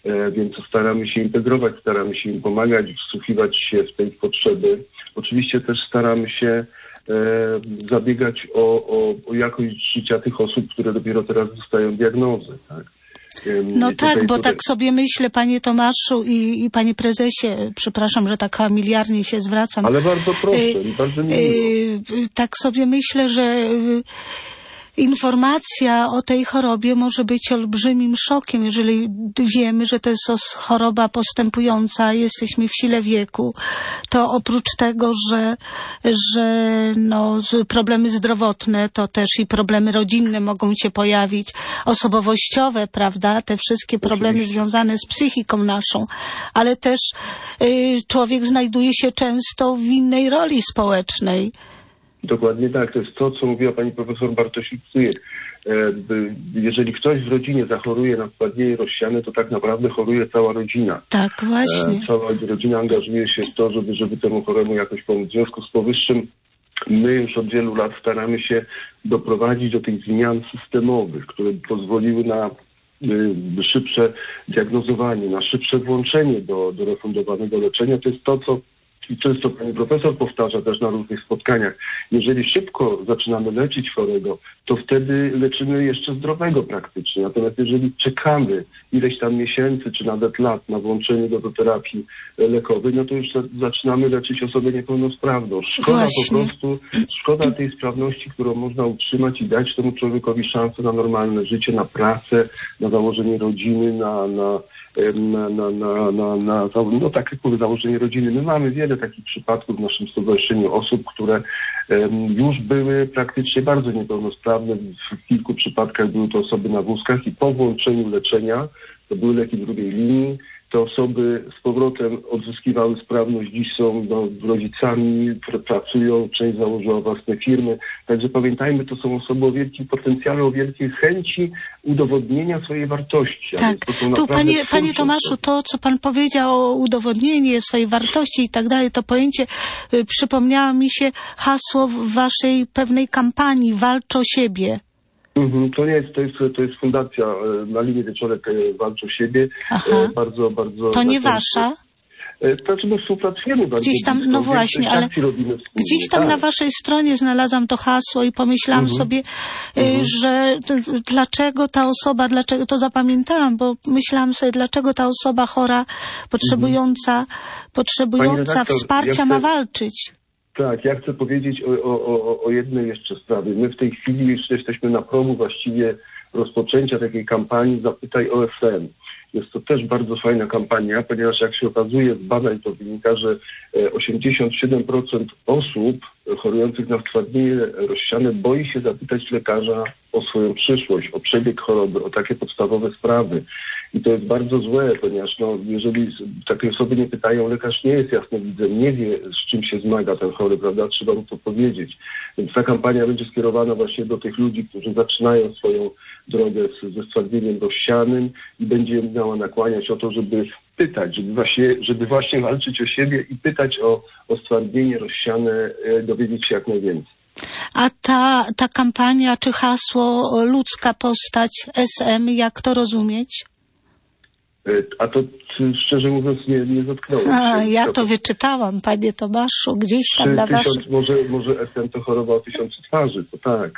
więc staramy się integrować, staramy się im pomagać, wsłuchiwać się w te ich potrzeby. Oczywiście też staramy się zabiegać o jakość życia tych osób, które dopiero teraz dostają diagnozę, tak? No tak, bo tak sobie myślę, panie Tomaszu i panie prezesie, przepraszam, że tak familiarnie się zwracam. Ale bardzo proszę, bardzo miło. Tak sobie myślę, że informacja o tej chorobie może być olbrzymim szokiem, jeżeli wiemy, że to jest choroba postępująca, jesteśmy w sile wieku, to oprócz tego, że problemy zdrowotne, to też i problemy rodzinne mogą się pojawić, osobowościowe, prawda, te wszystkie problemy związane z psychiką naszą, ale też człowiek znajduje się często w innej roli społecznej. Dokładnie tak. To jest to, co mówiła pani profesor Bartosik-Cyjek. Jeżeli ktoś w rodzinie zachoruje na stwardnienie rozsiane, to tak naprawdę choruje cała rodzina. Tak, właśnie. Cała rodzina angażuje się w to, żeby temu choremu jakoś pomóc. W związku z powyższym my już od wielu lat staramy się doprowadzić do tych zmian systemowych, które pozwoliły na szybsze diagnozowanie, na szybsze włączenie do refundowanego leczenia. To jest to, co i często pani profesor powtarza też na różnych spotkaniach. Jeżeli szybko zaczynamy leczyć chorego, to wtedy leczymy jeszcze zdrowego praktycznie. Natomiast jeżeli czekamy ileś tam miesięcy, czy nawet lat na włączenie do terapii lekowej, no to już zaczynamy leczyć osobę niepełnosprawną. Szkoda tej sprawności, którą można utrzymać i dać temu człowiekowi szansę na normalne życie, na pracę, na założenie rodziny, tak jak mówię, założenie rodziny. My mamy wiele takich przypadków w naszym stowarzyszeniu osób, które już były praktycznie bardzo niepełnosprawne. W kilku przypadkach były to osoby na wózkach i po włączeniu leczenia, to były leki drugiej linii, te osoby z powrotem odzyskiwały sprawność, dziś są rodzicami, pracują, część założyła własne firmy. Także pamiętajmy, to są osoby o wielkim potencjale, o wielkiej chęci udowodnienia swojej wartości. Tak, tu panie Tomaszu, to co pan powiedział o udowodnieniu swojej wartości i tak dalej, to pojęcie przypomniało mi się hasło w waszej pewnej kampanii Walcz o siebie. To jest fundacja na linii Wieczorek Walcz o siebie. Bardzo. To nie wasza? Znaczy my współpracujemy bardzo. Gdzieś tam, no właśnie, ale gdzieś tam na waszej stronie znalazłam to hasło i pomyślałam sobie, że dlaczego ta osoba, to zapamiętałam, bo myślałam sobie, dlaczego ta osoba chora, potrzebująca wsparcia ma walczyć. Tak, ja chcę powiedzieć o jednej jeszcze sprawie. My w tej chwili jeszcze jesteśmy na progu właściwie rozpoczęcia takiej kampanii Zapytaj OFM. Jest to też bardzo fajna kampania, ponieważ jak się okazuje z badań to wynika, że 87% osób chorujących na stwardnienie rozsiane boi się zapytać lekarza o swoją przyszłość, o przebieg choroby, o takie podstawowe sprawy. I to jest bardzo złe, ponieważ jeżeli takie osoby nie pytają, lekarz nie jest jasnowidzem, nie wie, z czym się zmaga ten chory, prawda? Trzeba mu to powiedzieć. Więc ta kampania będzie skierowana właśnie do tych ludzi, którzy zaczynają swoją drogę ze stwardnieniem rozsianym i będzie miała nakłaniać o to, żeby pytać, żeby właśnie walczyć o siebie i pytać o stwardnienie rozsiane, dowiedzieć się jak najwięcej. A ta kampania czy hasło ludzka postać SM, jak to rozumieć? A to szczerze mówiąc nie zatknąłem się. Ja to wyczytałam, panie Tomaszu, gdzieś tam na waszym... Może SM to choroba o 1000 twarzy, to tak.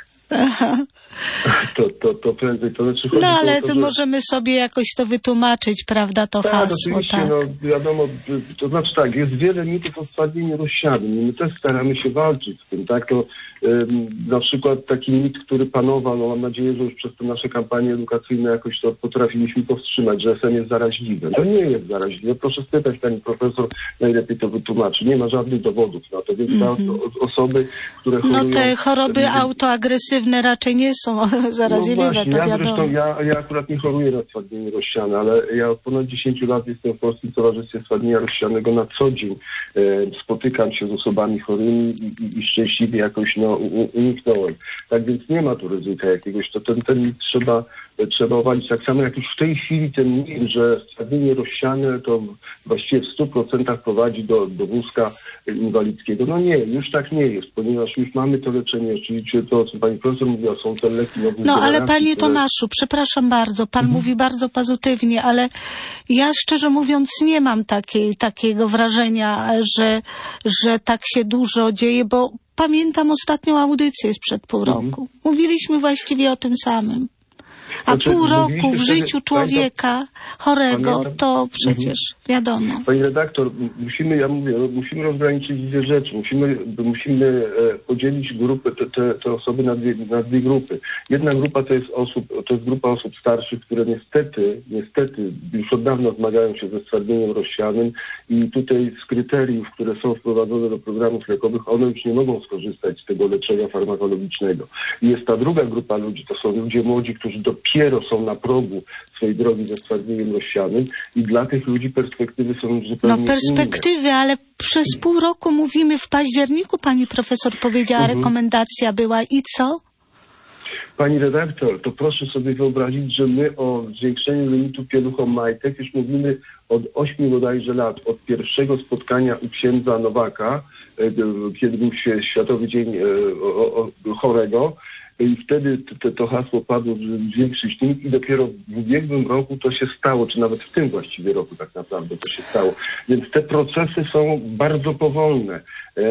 To prędzej, to znaczy... No ale to możemy sobie jakoś to wytłumaczyć, prawda, to hasło, oczywiście, tak. No wiadomo, to znaczy tak, jest wiele mitów o stwardnieniu rozsianym i my też staramy się walczyć z tym, tak, to na przykład taki mit, który panował, no mam nadzieję, że już przez te nasze kampanie edukacyjne jakoś to potrafiliśmy powstrzymać, że SM jest zaraźliwy. To nie jest zaraźliwe, proszę spytać pani profesor, najlepiej to wytłumaczy. Nie ma żadnych dowodów na to, więc osoby, które chorują... No te choroby autoagresywne raczej nie są zaraźliwe, no właśnie, to wiadomo. Ja akurat nie choruję na stwardnienie rozsiane, ale ja od ponad 10 lat jestem w Polskim Towarzystwie Stwardnienia Rozsianego na co dzień. Spotykam się z osobami chorymi i szczęśliwie jakoś uniknąłem. Tak więc nie ma tu ryzyka jakiegoś, to ten trzeba trzeba uwalić. Tak samo jak już w tej chwili ten mit, że stwardnienie rozsiane to właściwie w 100% prowadzi do wózka inwalidzkiego. No nie, już tak nie jest, ponieważ już mamy to leczenie, czyli to, co pani profesor mówiła, są te leki nowych generacji. No ale panie Tomaszu, przepraszam bardzo, pan mówi bardzo pozytywnie, ale ja szczerze mówiąc nie mam takiego wrażenia, że tak się dużo dzieje, bo pamiętam ostatnią audycję sprzed pół roku. Mówiliśmy właściwie o tym samym. A pół roku w życiu człowieka chorego, to przecież wiadomo. Pani redaktor, musimy rozgraniczyć dwie rzeczy. Musimy podzielić grupy, te osoby na dwie grupy. Jedna grupa to jest grupa osób starszych, które niestety już od dawna zmagają się ze stwardnieniem rozsianym i tutaj z kryteriów, które są wprowadzone do programów lekowych, one już nie mogą skorzystać z tego leczenia farmakologicznego. I jest ta druga grupa ludzi, to są ludzie młodzi, którzy dopiero są na progu swojej drogi ze stwardnieniem rozsianym i dla tych ludzi perspektywy są już zupełnie inne. Ale przez pół roku mówimy, w październiku pani profesor powiedziała, rekomendacja była i co? Pani redaktor, to proszę sobie wyobrazić, że my o zwiększeniu limitu pieluchomajtek już mówimy od 8 bodajże lat, od pierwszego spotkania u księdza Nowaka, kiedy był Światowy Dzień Chorego. I wtedy to hasło padło, żeby zwiększyć limit i dopiero w ubiegłym roku to się stało, czy nawet w tym właściwie roku tak naprawdę to się stało. Więc te procesy są bardzo powolne.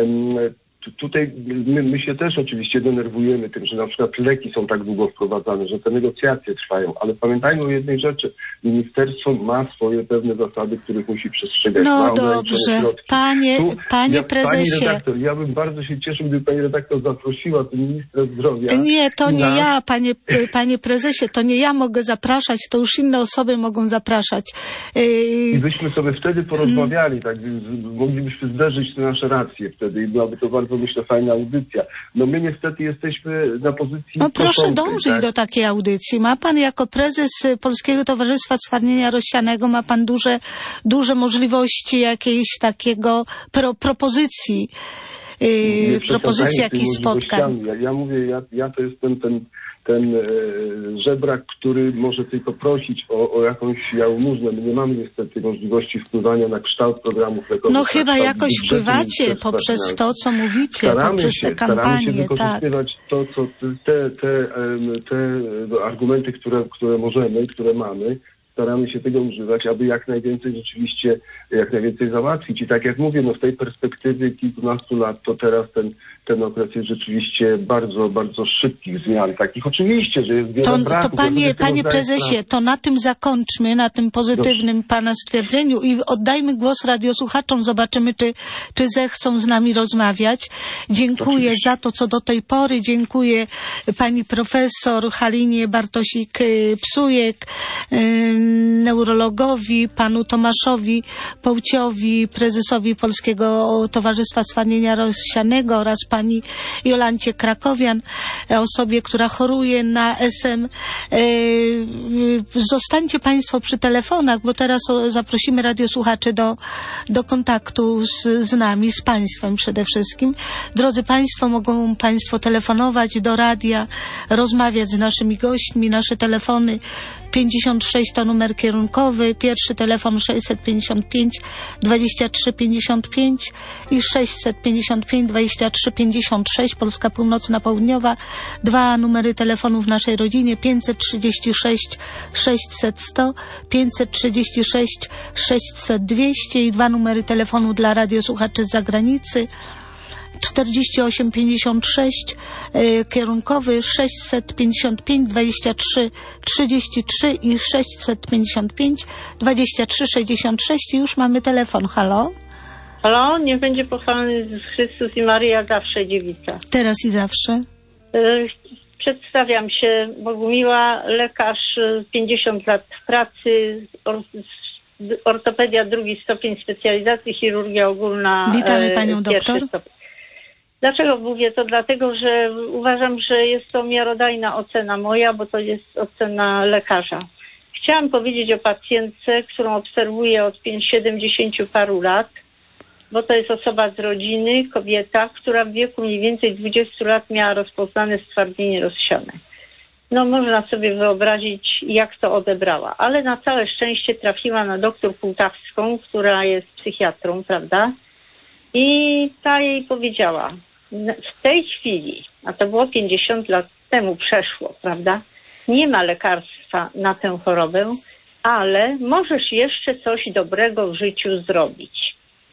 Tutaj my się też oczywiście denerwujemy tym, że na przykład leki są tak długo wprowadzane, że te negocjacje trwają, ale pamiętajmy o jednej rzeczy. Ministerstwo ma swoje pewne zasady, których musi przestrzegać. No dobrze, panie prezesie. Pani redaktor, ja bym bardzo się cieszył, gdyby pani redaktor zaprosiła tu ministra zdrowia. Nie, to nie ja, panie prezesie, to nie ja mogę zapraszać, to już inne osoby mogą zapraszać. I byśmy sobie wtedy porozmawiali, tak, moglibyśmy zderzyć te nasze racje wtedy i byłaby to bardzo, myślę, fajna audycja. No my niestety jesteśmy na pozycji... No proszę dążyć do takiej audycji. Ma pan jako prezes Polskiego Towarzystwa Stwardnienia Rozsianego, ma pan duże możliwości jakiejś takiego propozycji, jakichś spotkań. Ja mówię, ja to jestem ten żebrak, który może tylko prosić o jakąś jałmużnę. My nie mamy niestety możliwości wpływania na kształt programów lekowych. No chyba jakoś wpływacie poprzez to, co mówicie, poprzez te kampanie. Staramy się wykorzystywać to, co te argumenty, które możemy, które mamy. Staramy się tego używać, aby jak najwięcej załatwić. I tak jak mówię, no z tej perspektywy kilkunastu lat, to teraz ten okres jest rzeczywiście bardzo, bardzo szybkich zmian. Takich oczywiście, że jest wiele braków. To panie prezesie, to na tym zakończmy, na tym pozytywnym pana stwierdzeniu i oddajmy głos radiosłuchaczom, zobaczymy, czy zechcą z nami rozmawiać. Dziękuję za to, co do tej pory. Dziękuję pani profesor Halinie Bartosik-Psujek, neurologowi, panu Tomaszowi Połciowi, prezesowi Polskiego Towarzystwa Stwardnienia Rozsianego oraz pani Jolancie Krakowian, osobie, która choruje na SM. Zostańcie państwo przy telefonach, bo teraz zaprosimy radiosłuchaczy do kontaktu z nami, z państwem przede wszystkim. Drodzy państwo, mogą państwo telefonować do radia, rozmawiać z naszymi gośćmi. Nasze telefony 56 to numer kierunkowy, pierwszy telefon 655 23 55 i 655 23 56, Polska Północna Południowa. Dwa numery telefonów w naszej rodzinie, 536 600 100, 536 600 200 i dwa numery telefonu dla radiosłuchaczy z zagranicy. 4856 kierunkowy, 655 23 33 i 655 23 66. I już mamy telefon. Halo? Halo, niech będzie pochwalony Chrystus i Maryja, zawsze dziewica. Teraz i zawsze. Przedstawiam się, Bogumiła, lekarz, 50 lat pracy, ortopedia, drugi stopień specjalizacji, chirurgia ogólna. Witamy panią doktor. Dlaczego mówię to? Dlatego, że uważam, że jest to miarodajna ocena moja, bo to jest ocena lekarza. Chciałam powiedzieć o pacjentce, którą obserwuję od 70 paru lat, bo to jest osoba z rodziny, kobieta, która w wieku mniej więcej 20 lat miała rozpoznane stwardnienie rozsiane. no można sobie wyobrazić, jak to odebrała. Ale na całe szczęście trafiła na doktor Półtawską, która jest psychiatrą, prawda? I ta jej powiedziała, w tej chwili, a to było 50 lat temu przeszło, prawda? Nie ma lekarstwa na tę chorobę, ale możesz jeszcze coś dobrego w życiu zrobić.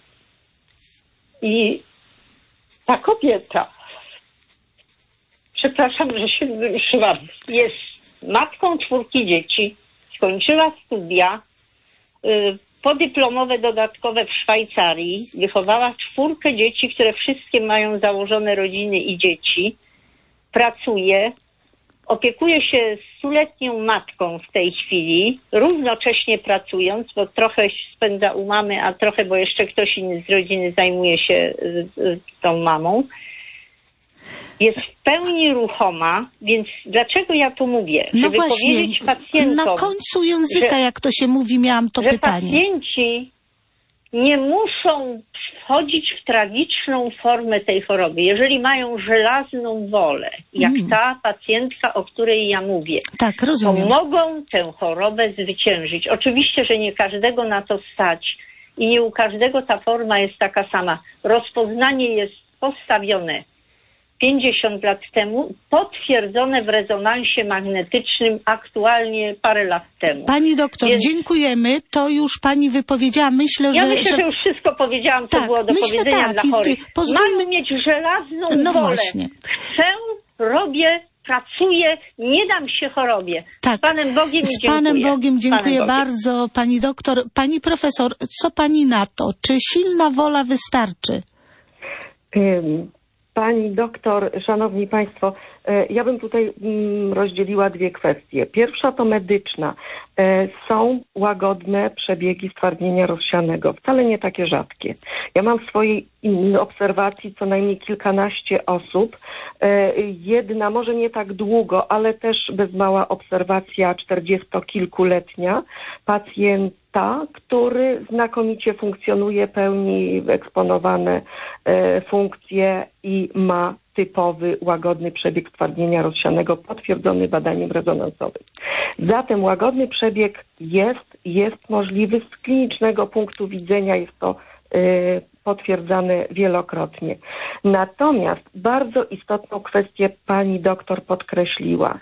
I ta kobieta, przepraszam, że się wymyśliłam, jest matką 4 dzieci, skończyła studia podyplomowe dodatkowe w Szwajcarii, wychowała 4 dzieci, które wszystkie mają założone rodziny i dzieci, pracuje, opiekuje się 100-letnią matką w tej chwili, równocześnie pracując, bo trochę spędza u mamy, a trochę, bo jeszcze ktoś inny z rodziny zajmuje się tą mamą. Jest w pełni ruchoma, więc dlaczego ja tu mówię? No żeby właśnie, powiedzieć pacjentom, na końcu języka, jak to się mówi, miałam to pytanie. Pacjenci nie muszą wchodzić w tragiczną formę tej choroby. Jeżeli mają żelazną wolę, jak ta pacjentka, o której ja mówię, tak, rozumiem, to mogą tę chorobę zwyciężyć. Oczywiście, że nie każdego na to stać i nie u każdego ta forma jest taka sama. Rozpoznanie jest postawione 50 lat temu, potwierdzone w rezonansie magnetycznym aktualnie parę lat temu. Pani doktor, dziękujemy. To już pani wypowiedziała. Myślę, że już wszystko powiedziałam, co było do powiedzenia dla chorych. Mają mieć żelazną wolę. Właśnie. Chcę, robię, pracuję, nie dam się chorobie. Tak. Z Panem Bogiem dziękuję. Z Panem Bogiem dziękuję bardzo, pani doktor. Pani profesor, co pani na to? Czy silna wola wystarczy? Pani doktor, szanowni państwo, ja bym tutaj rozdzieliła 2 kwestie. Pierwsza to medyczna. Są łagodne przebiegi stwardnienia rozsianego, wcale nie takie rzadkie. Ja mam w swojej obserwacji co najmniej kilkanaście osób. Jedna, może nie tak długo, ale też bez mała obserwacja 40-kilkuletnia pacjenta, który znakomicie funkcjonuje, pełni wyeksponowane funkcje i ma typowy, łagodny przebieg stwardnienia rozsianego potwierdzony badaniem rezonansowym. Zatem łagodny przebieg jest możliwy z klinicznego punktu widzenia, jest to potwierdzane wielokrotnie. Natomiast bardzo istotną kwestię pani doktor podkreśliła.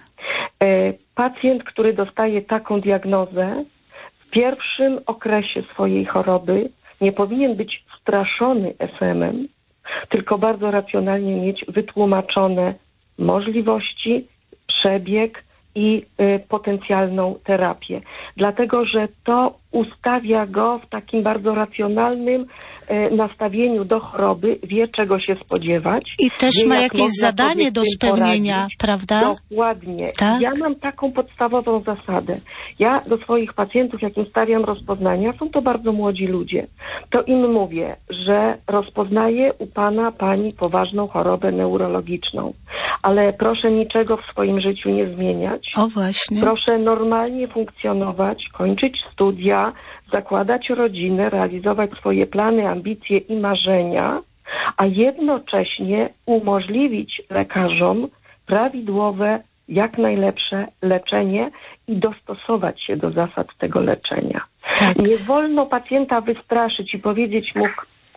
Pacjent, który dostaje taką diagnozę, w pierwszym okresie swojej choroby nie powinien być straszony FM-em, tylko bardzo racjonalnie mieć wytłumaczone możliwości, przebieg i potencjalną terapię. Dlatego, że to ustawia go w takim bardzo racjonalnym nastawieniu do choroby, wie czego się spodziewać. I też ma jakieś zadanie do spełnienia, poradzić. Prawda? Dokładnie. Tak? Ja mam taką podstawową zasadę. Ja do swoich pacjentów, jak im stawiam rozpoznania, są to bardzo młodzi ludzie, to im mówię, że rozpoznaję u pana, pani poważną chorobę neurologiczną, ale proszę niczego w swoim życiu nie zmieniać. O właśnie. Proszę normalnie funkcjonować, kończyć studia, zakładać rodzinę, realizować swoje plany, ambicje i marzenia, a jednocześnie umożliwić lekarzom prawidłowe, jak najlepsze leczenie i dostosować się do zasad tego leczenia. Tak. Nie wolno pacjenta wystraszyć i powiedzieć mu,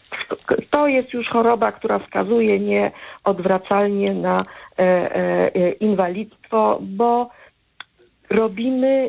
to jest już choroba, która wskazuje nieodwracalnie na inwalidztwo, bo robimy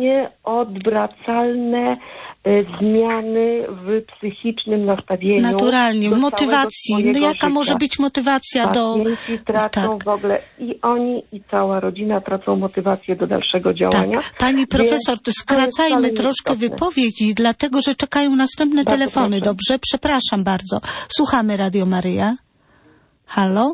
nieodwracalne zmiany w psychicznym nastawieniu. Naturalnie, w motywacji. No jaka życia. Może być motywacja Pacjenci tracą w ogóle i oni, i cała rodzina tracą motywację do dalszego działania. Tak. Pani profesor, to skracajmy troszkę wypowiedzi, dlatego że czekają następne telefony. Proszę. Dobrze? Przepraszam bardzo. Słuchamy Radio Maryja. Halo?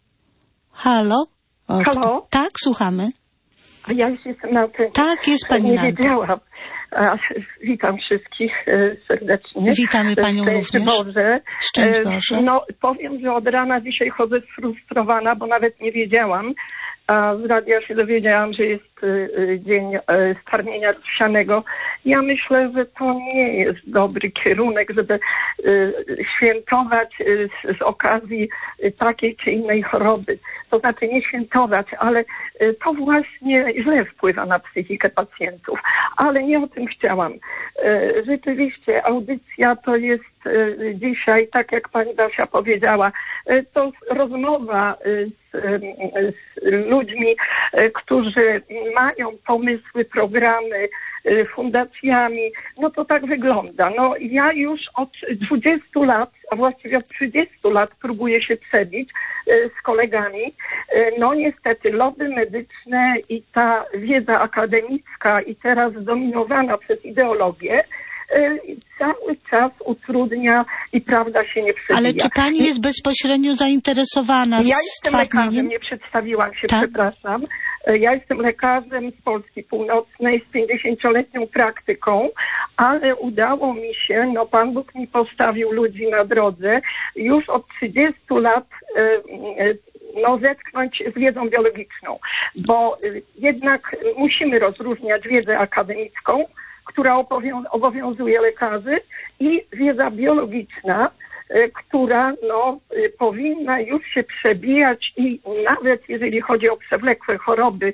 Halo? Halo? Tak, słuchamy. A ja już jestem na tym. Tak, jest pani na tym. Nie wiedziałam. Witam wszystkich serdecznie. Witamy panią również. Boże. Szczęść Boże. No, powiem, że od rana dzisiaj chodzę sfrustrowana, bo nawet nie wiedziałam. A z radia się dowiedziałam, że jest dzień stwardnienia rozsianego. Ja myślę, że to nie jest dobry kierunek, żeby świętować z okazji takiej czy innej choroby. to znaczy nie świętować, ale to właśnie źle wpływa na psychikę pacjentów. Ale nie o tym chciałam. Rzeczywiście audycja to jest dzisiaj, tak jak pani Basia powiedziała, to rozmowa z ludźmi, którzy mają pomysły, programy, fundacjami. No to tak wygląda. No ja już od 20 lat, a właściwie od 30 lat próbuję się przebić z kolegami. No niestety lobby medyczne i ta wiedza akademicka i teraz zdominowana przez ideologię cały czas utrudnia i prawda się nie przebija. Ale czy pani jest bezpośrednio zainteresowana Ja jestem lekarzem, nie przedstawiłam się, tak? Przepraszam. Ja jestem lekarzem z Polski Północnej z 50-letnią praktyką, ale udało mi się, no Pan Bóg mi postawił ludzi na drodze, już od 30 lat zetknąć z wiedzą biologiczną, bo jednak musimy rozróżniać wiedzę akademicką, która obowiązuje lekarzy, i wiedza biologiczna, która powinna już się przebijać i nawet jeżeli chodzi o przewlekłe choroby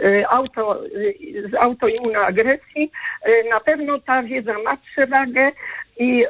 z autoimmunoagresji, na pewno ta wiedza ma przewagę i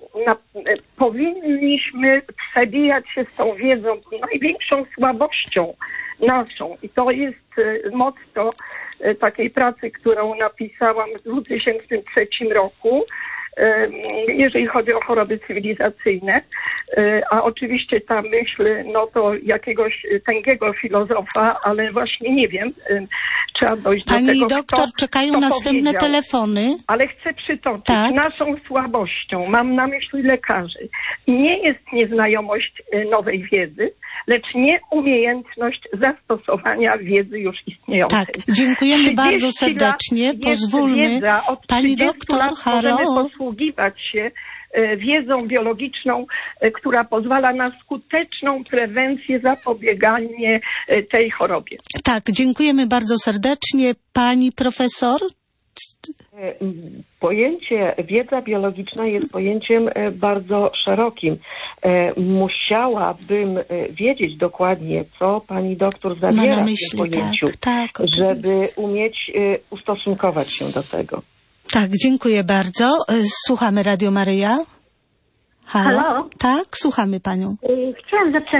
powinniśmy przebijać się z tą wiedzą, największą słabością naszą. I to jest motto takiej pracy, którą napisałam w 2003 roku, jeżeli chodzi o choroby cywilizacyjne, a oczywiście ta myśl, to jakiegoś tęgiego filozofa, ale właśnie nie wiem, trzeba dojść do tego, Pani doktor, czekają następne telefony. Ale chcę przytoczyć, naszą słabością, mam na myśli lekarzy, nie jest nieznajomość nowej wiedzy, lecz nieumiejętność zastosowania wiedzy już istniejącej. Tak, dziękujemy bardzo serdecznie. Pozwólmy, pani doktor, możemy posługiwać się wiedzą biologiczną, która pozwala na skuteczną prewencję, zapobieganie tej chorobie. Tak, dziękujemy bardzo serdecznie. Pani profesor? Pojęcie wiedza biologiczna jest pojęciem bardzo szerokim. Musiałabym wiedzieć dokładnie, co pani doktor zawiera w tym pojęciu, żeby umieć ustosunkować się do tego. Tak, dziękuję bardzo. Słuchamy Radio Maryja. Halo? Tak, słuchamy panią. Chciałam zapytać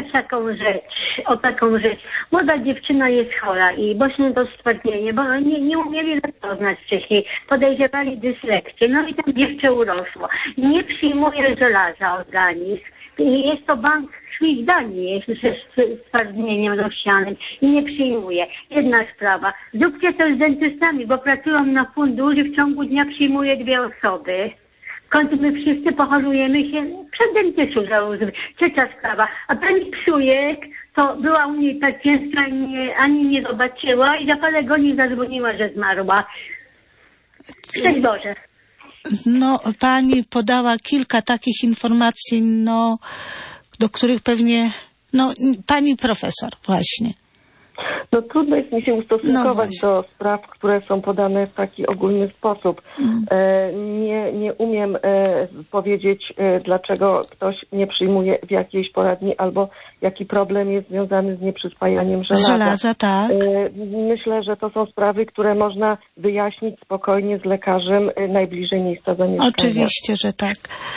o taką rzecz. Młoda dziewczyna jest chora i boczne roztwardnienie, bo nie umieli rozpoznać wcześniej. Podejrzewali dyslekcję, no i tam dziewczę urosło. Nie przyjmuje żelaza organizm. Jest to bank krwi w Danii ze stwardnieniem rozsianym i nie przyjmuje. Jedna sprawa. Zróbcie to z dentystami, bo pracują na funduszu, w ciągu dnia przyjmuje 2 osoby. W końcu my wszyscy pochorujemy się przed dentystą założymy. Trzecia sprawa. A pani Psujek, to była u niej pacjentka ani nie zobaczyła i za parę godzin zadzwoniła, że zmarła. Szczęść Boże. No, pani podała kilka takich informacji, do których pewnie, pani profesor właśnie. Trudno jest mi się ustosunkować do spraw, które są podane w taki ogólny sposób. Nie umiem powiedzieć, dlaczego ktoś nie przyjmuje w jakiejś poradni albo jaki problem jest związany z nieprzyswajaniem żelaza. Tak. Myślę, że to są sprawy, które można wyjaśnić spokojnie z lekarzem najbliżej miejsca zamieszkania. Oczywiście, że tak.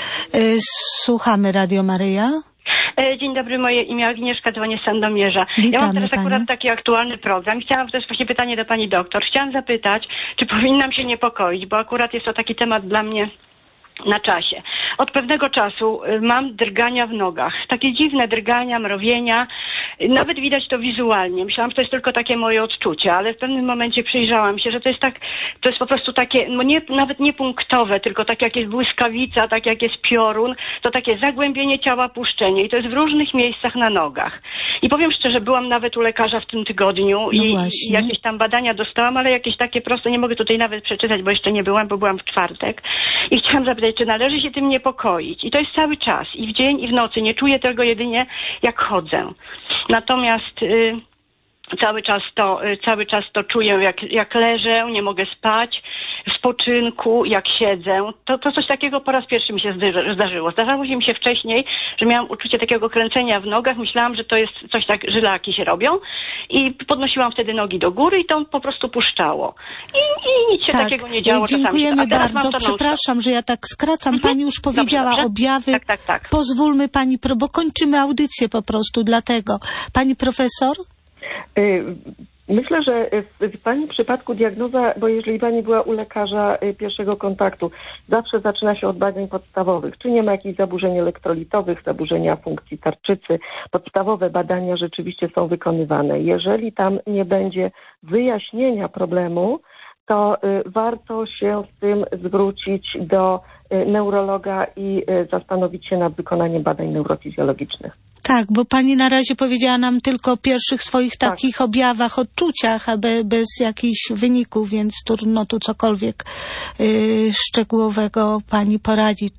Słuchamy Radio Maryja. Dzień dobry, moje imię Agnieszka, dzwonię z Sandomierza. Witamy, ja mam teraz akurat taki aktualny program. To jest właśnie pytanie do pani doktor. Chciałam zapytać, czy powinnam się niepokoić, bo akurat jest to taki temat dla mnie na czasie. Od pewnego czasu mam drgania w nogach. Takie dziwne drgania, mrowienia. Nawet widać to wizualnie. Myślałam, że to jest tylko takie moje odczucie, ale w pewnym momencie przyjrzałam się, że to jest po prostu takie, nawet nie punktowe, tylko tak jak jest błyskawica, tak jak jest piorun, to takie zagłębienie ciała, puszczenie. I to jest w różnych miejscach na nogach. I powiem szczerze, byłam nawet u lekarza w tym tygodniu i jakieś tam badania dostałam, ale jakieś takie proste, nie mogę tutaj nawet przeczytać, bo jeszcze nie byłam, bo byłam w czwartek. I chciałam zapytać, czy należy się tym niepokoić. I to jest cały czas. I w dzień, i w nocy. Nie czuję tego jedynie, jak chodzę. Natomiast cały czas to czuję, jak leżę, nie mogę spać, w spoczynku, jak siedzę. To coś takiego po raz pierwszy mi się zdarzyło. Zdarzało się mi się wcześniej, że miałam uczucie takiego kręcenia w nogach. Myślałam, że to jest coś tak, żylaki się robią i podnosiłam wtedy nogi do góry i to po prostu puszczało. I nic się takiego nie działo. Dziękujemy bardzo. Przepraszam, że ja tak skracam. Pani już powiedziała objawy. Tak. Pozwólmy pani, bo kończymy audycję po prostu dlatego. Pani profesor? Myślę, że w pani przypadku diagnoza, bo jeżeli pani była u lekarza pierwszego kontaktu, zawsze zaczyna się od badań podstawowych. Czy nie ma jakichś zaburzeń elektrolitowych, zaburzenia funkcji tarczycy. Podstawowe badania rzeczywiście są wykonywane. Jeżeli tam nie będzie wyjaśnienia problemu, to warto się z tym zwrócić do neurologa i zastanowić się nad wykonaniem badań neurofizjologicznych. Tak, bo pani na razie powiedziała nam tylko o pierwszych swoich takich objawach, odczuciach, bez jakichś wyników, więc trudno tu cokolwiek szczegółowego pani poradzić.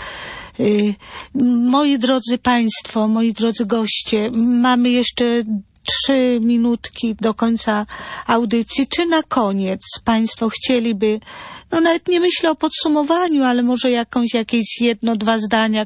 Moi drodzy państwo, moi drodzy goście, mamy jeszcze 3 minutki do końca audycji. Czy na koniec państwo chcieliby, nawet nie myślę o podsumowaniu, ale może jakieś 1-2 zdania,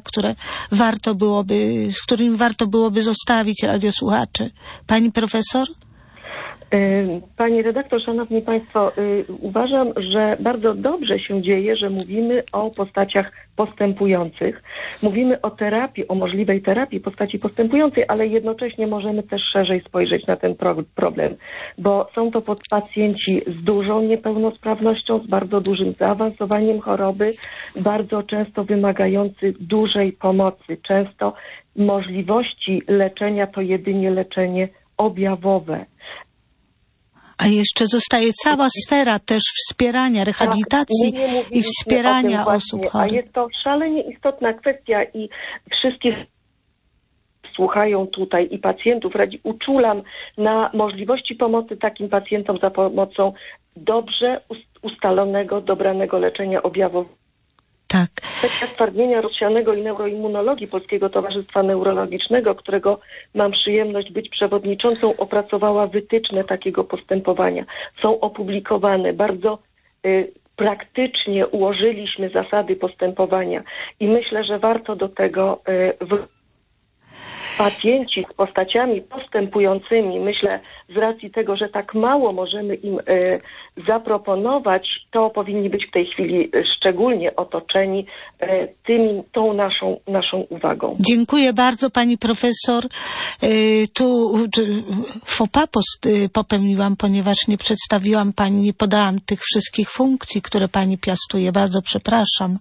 z którymi warto byłoby zostawić radiosłuchaczy. Pani profesor? Pani redaktor, szanowni państwo, uważam, że bardzo dobrze się dzieje, że mówimy o postaciach postępujących. Mówimy o terapii, o możliwej terapii postaci postępującej, ale jednocześnie możemy też szerzej spojrzeć na ten problem, bo są to pacjenci z dużą niepełnosprawnością, z bardzo dużym zaawansowaniem choroby, bardzo często wymagający dużej pomocy. Często możliwości leczenia to jedynie leczenie objawowe. A jeszcze zostaje cała sfera też wspierania, rehabilitacji i wspierania osób chorych. A jest to szalenie istotna kwestia i wszystkich słuchają tutaj i pacjentów uczulam na możliwości pomocy takim pacjentom za pomocą dobrze ustalonego, dobranego leczenia objawowego. Tak. Kwestia stwardnienia rozsianego i neuroimmunologii Polskiego Towarzystwa Neurologicznego, którego mam przyjemność być przewodniczącą, opracowała wytyczne takiego postępowania. Są opublikowane. Bardzo praktycznie ułożyliśmy zasady postępowania i myślę, że warto do tego pacjenci z postaciami postępującymi, myślę, z racji tego, że tak mało możemy im zaproponować, to powinni być w tej chwili szczególnie otoczeni tą naszą uwagą. Dziękuję bardzo pani profesor. Tu faux pas popełniłam, ponieważ nie przedstawiłam pani, nie podałam tych wszystkich funkcji, które pani piastuje. Bardzo przepraszam.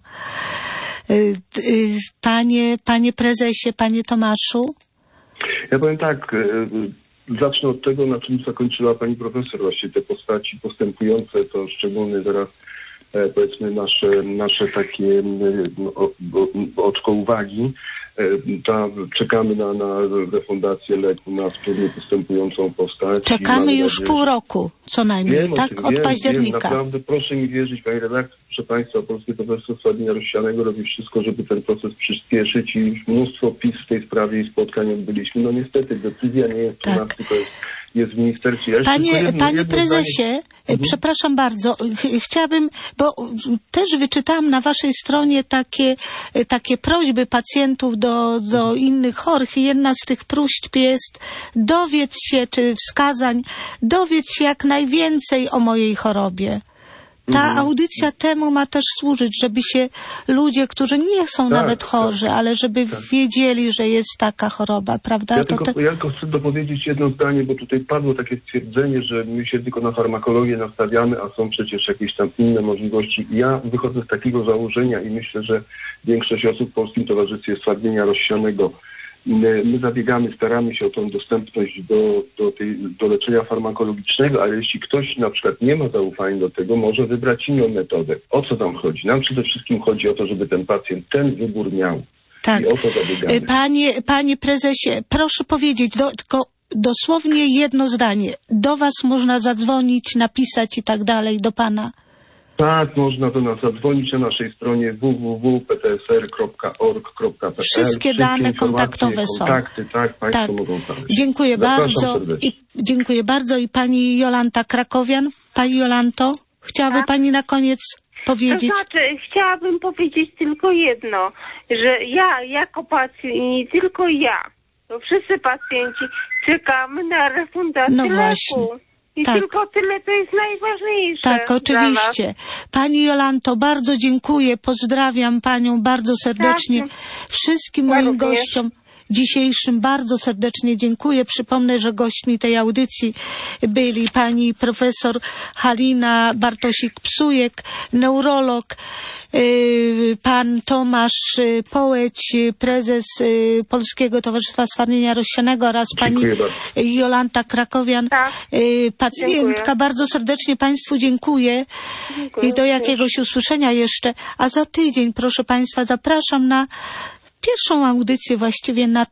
Panie prezesie, panie Tomaszu? Ja powiem tak, zacznę od tego, na czym zakończyła pani profesor. Właściwie te postaci postępujące to szczególnie teraz, powiedzmy, nasze takie oczko uwagi. Czekamy na refundację leku na wspólnie postępującą postać. Czekamy już pół roku, co najmniej, od października. Naprawdę proszę mi wierzyć, pani redaktor, proszę państwa, Polskie Towarzystwo Stwardnienia Rozsianego robi wszystko, żeby ten proces przyspieszyć i już mnóstwo pism w tej sprawie i spotkań odbyliśmy. No niestety decyzja nie jest u nas, tylko jest w ministerstwie. Panie prezesie, przepraszam bardzo, chciałabym, bo też wyczytałam na waszej stronie takie prośby pacjentów do innych chorych i jedna z tych próśb jest dowiedz się, czy wskazań, dowiedz się jak najwięcej o mojej chorobie. Ta audycja temu ma też służyć, żeby się ludzie, którzy nie są nawet chorzy, ale żeby wiedzieli, że jest taka choroba, prawda? Ja tylko chcę dopowiedzieć jedno zdanie, bo tutaj padło takie stwierdzenie, że my się tylko na farmakologię nastawiamy, a są przecież jakieś tam inne możliwości. Ja wychodzę z takiego założenia i myślę, że większość osób w Polskim Towarzystwie Stwardnienia Rozsianego, my zabiegamy, staramy się o tą dostępność do leczenia farmakologicznego, ale jeśli ktoś na przykład nie ma zaufania do tego, może wybrać inną metodę. O co tam chodzi? Nam przede wszystkim chodzi o to, żeby ten pacjent ten wybór miał. Tak. I o to zabiegamy. Panie prezesie, proszę powiedzieć, tylko dosłownie jedno zdanie. Do was można zadzwonić, napisać i tak dalej, do pana. Tak, można do nas zadzwonić na naszej stronie www.ptsr.org.pl. Wszystkie dane kontaktowe są. Kontakty, tak, Państwo mogą tam. Dziękuję bardzo. Dziękuję bardzo. I pani Jolanta Krakowian. Pani Jolanto, chciałaby pani na koniec powiedzieć? To znaczy, chciałabym powiedzieć tylko jedno, że ja jako pacjent, nie tylko ja, to wszyscy pacjenci czekamy na refundację leku. I tylko tyle, to jest najważniejsze. Tak, oczywiście. Pani Jolanto, bardzo dziękuję, pozdrawiam panią bardzo serdecznie. Tak. Wszystkim moim gościom dzisiejszym bardzo serdecznie dziękuję. Przypomnę, że gośćmi tej audycji byli pani profesor Halina Bartosik-Psujek, neurolog, pan Tomasz Połeć, prezes Polskiego Towarzystwa Stwardnienia Rozsianego oraz pani Jolanta Krakowian, pacjentka. Dziękuję. Bardzo serdecznie państwu dziękuję. I do jakiegoś usłyszenia jeszcze. A za tydzień, proszę państwa, zapraszam na pierwszą audycję właściwie na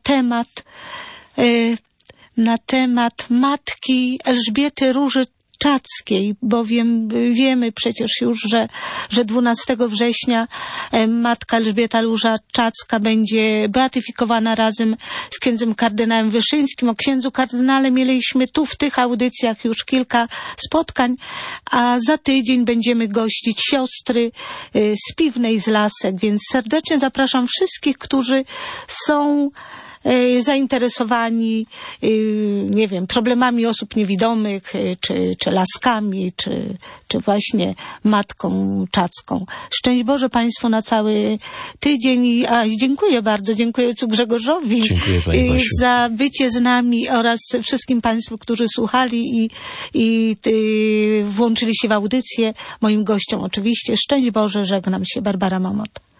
temat matki Elżbiety Różyczackiej, bowiem wiemy przecież już, że 12 września matka Elżbieta Różyczacka będzie beatyfikowana razem z księdzem kardynałem Wyszyńskim. O księdzu kardynale mieliśmy tu w tych audycjach już kilka spotkań, a za tydzień będziemy gościć siostry z Piwnej, z Lasek, więc serdecznie zapraszam wszystkich, którzy są zainteresowani, nie wiem, problemami osób niewidomych, czy laskami, czy właśnie matką czacką. Szczęść Boże Państwu na cały tydzień. Dziękuję bardzo, dziękuję ojcu Grzegorzowi za bycie z nami oraz wszystkim Państwu, którzy słuchali i włączyli się w audycję. Moim gościom oczywiście. Szczęść Boże, żegnam się. Barbara Momot.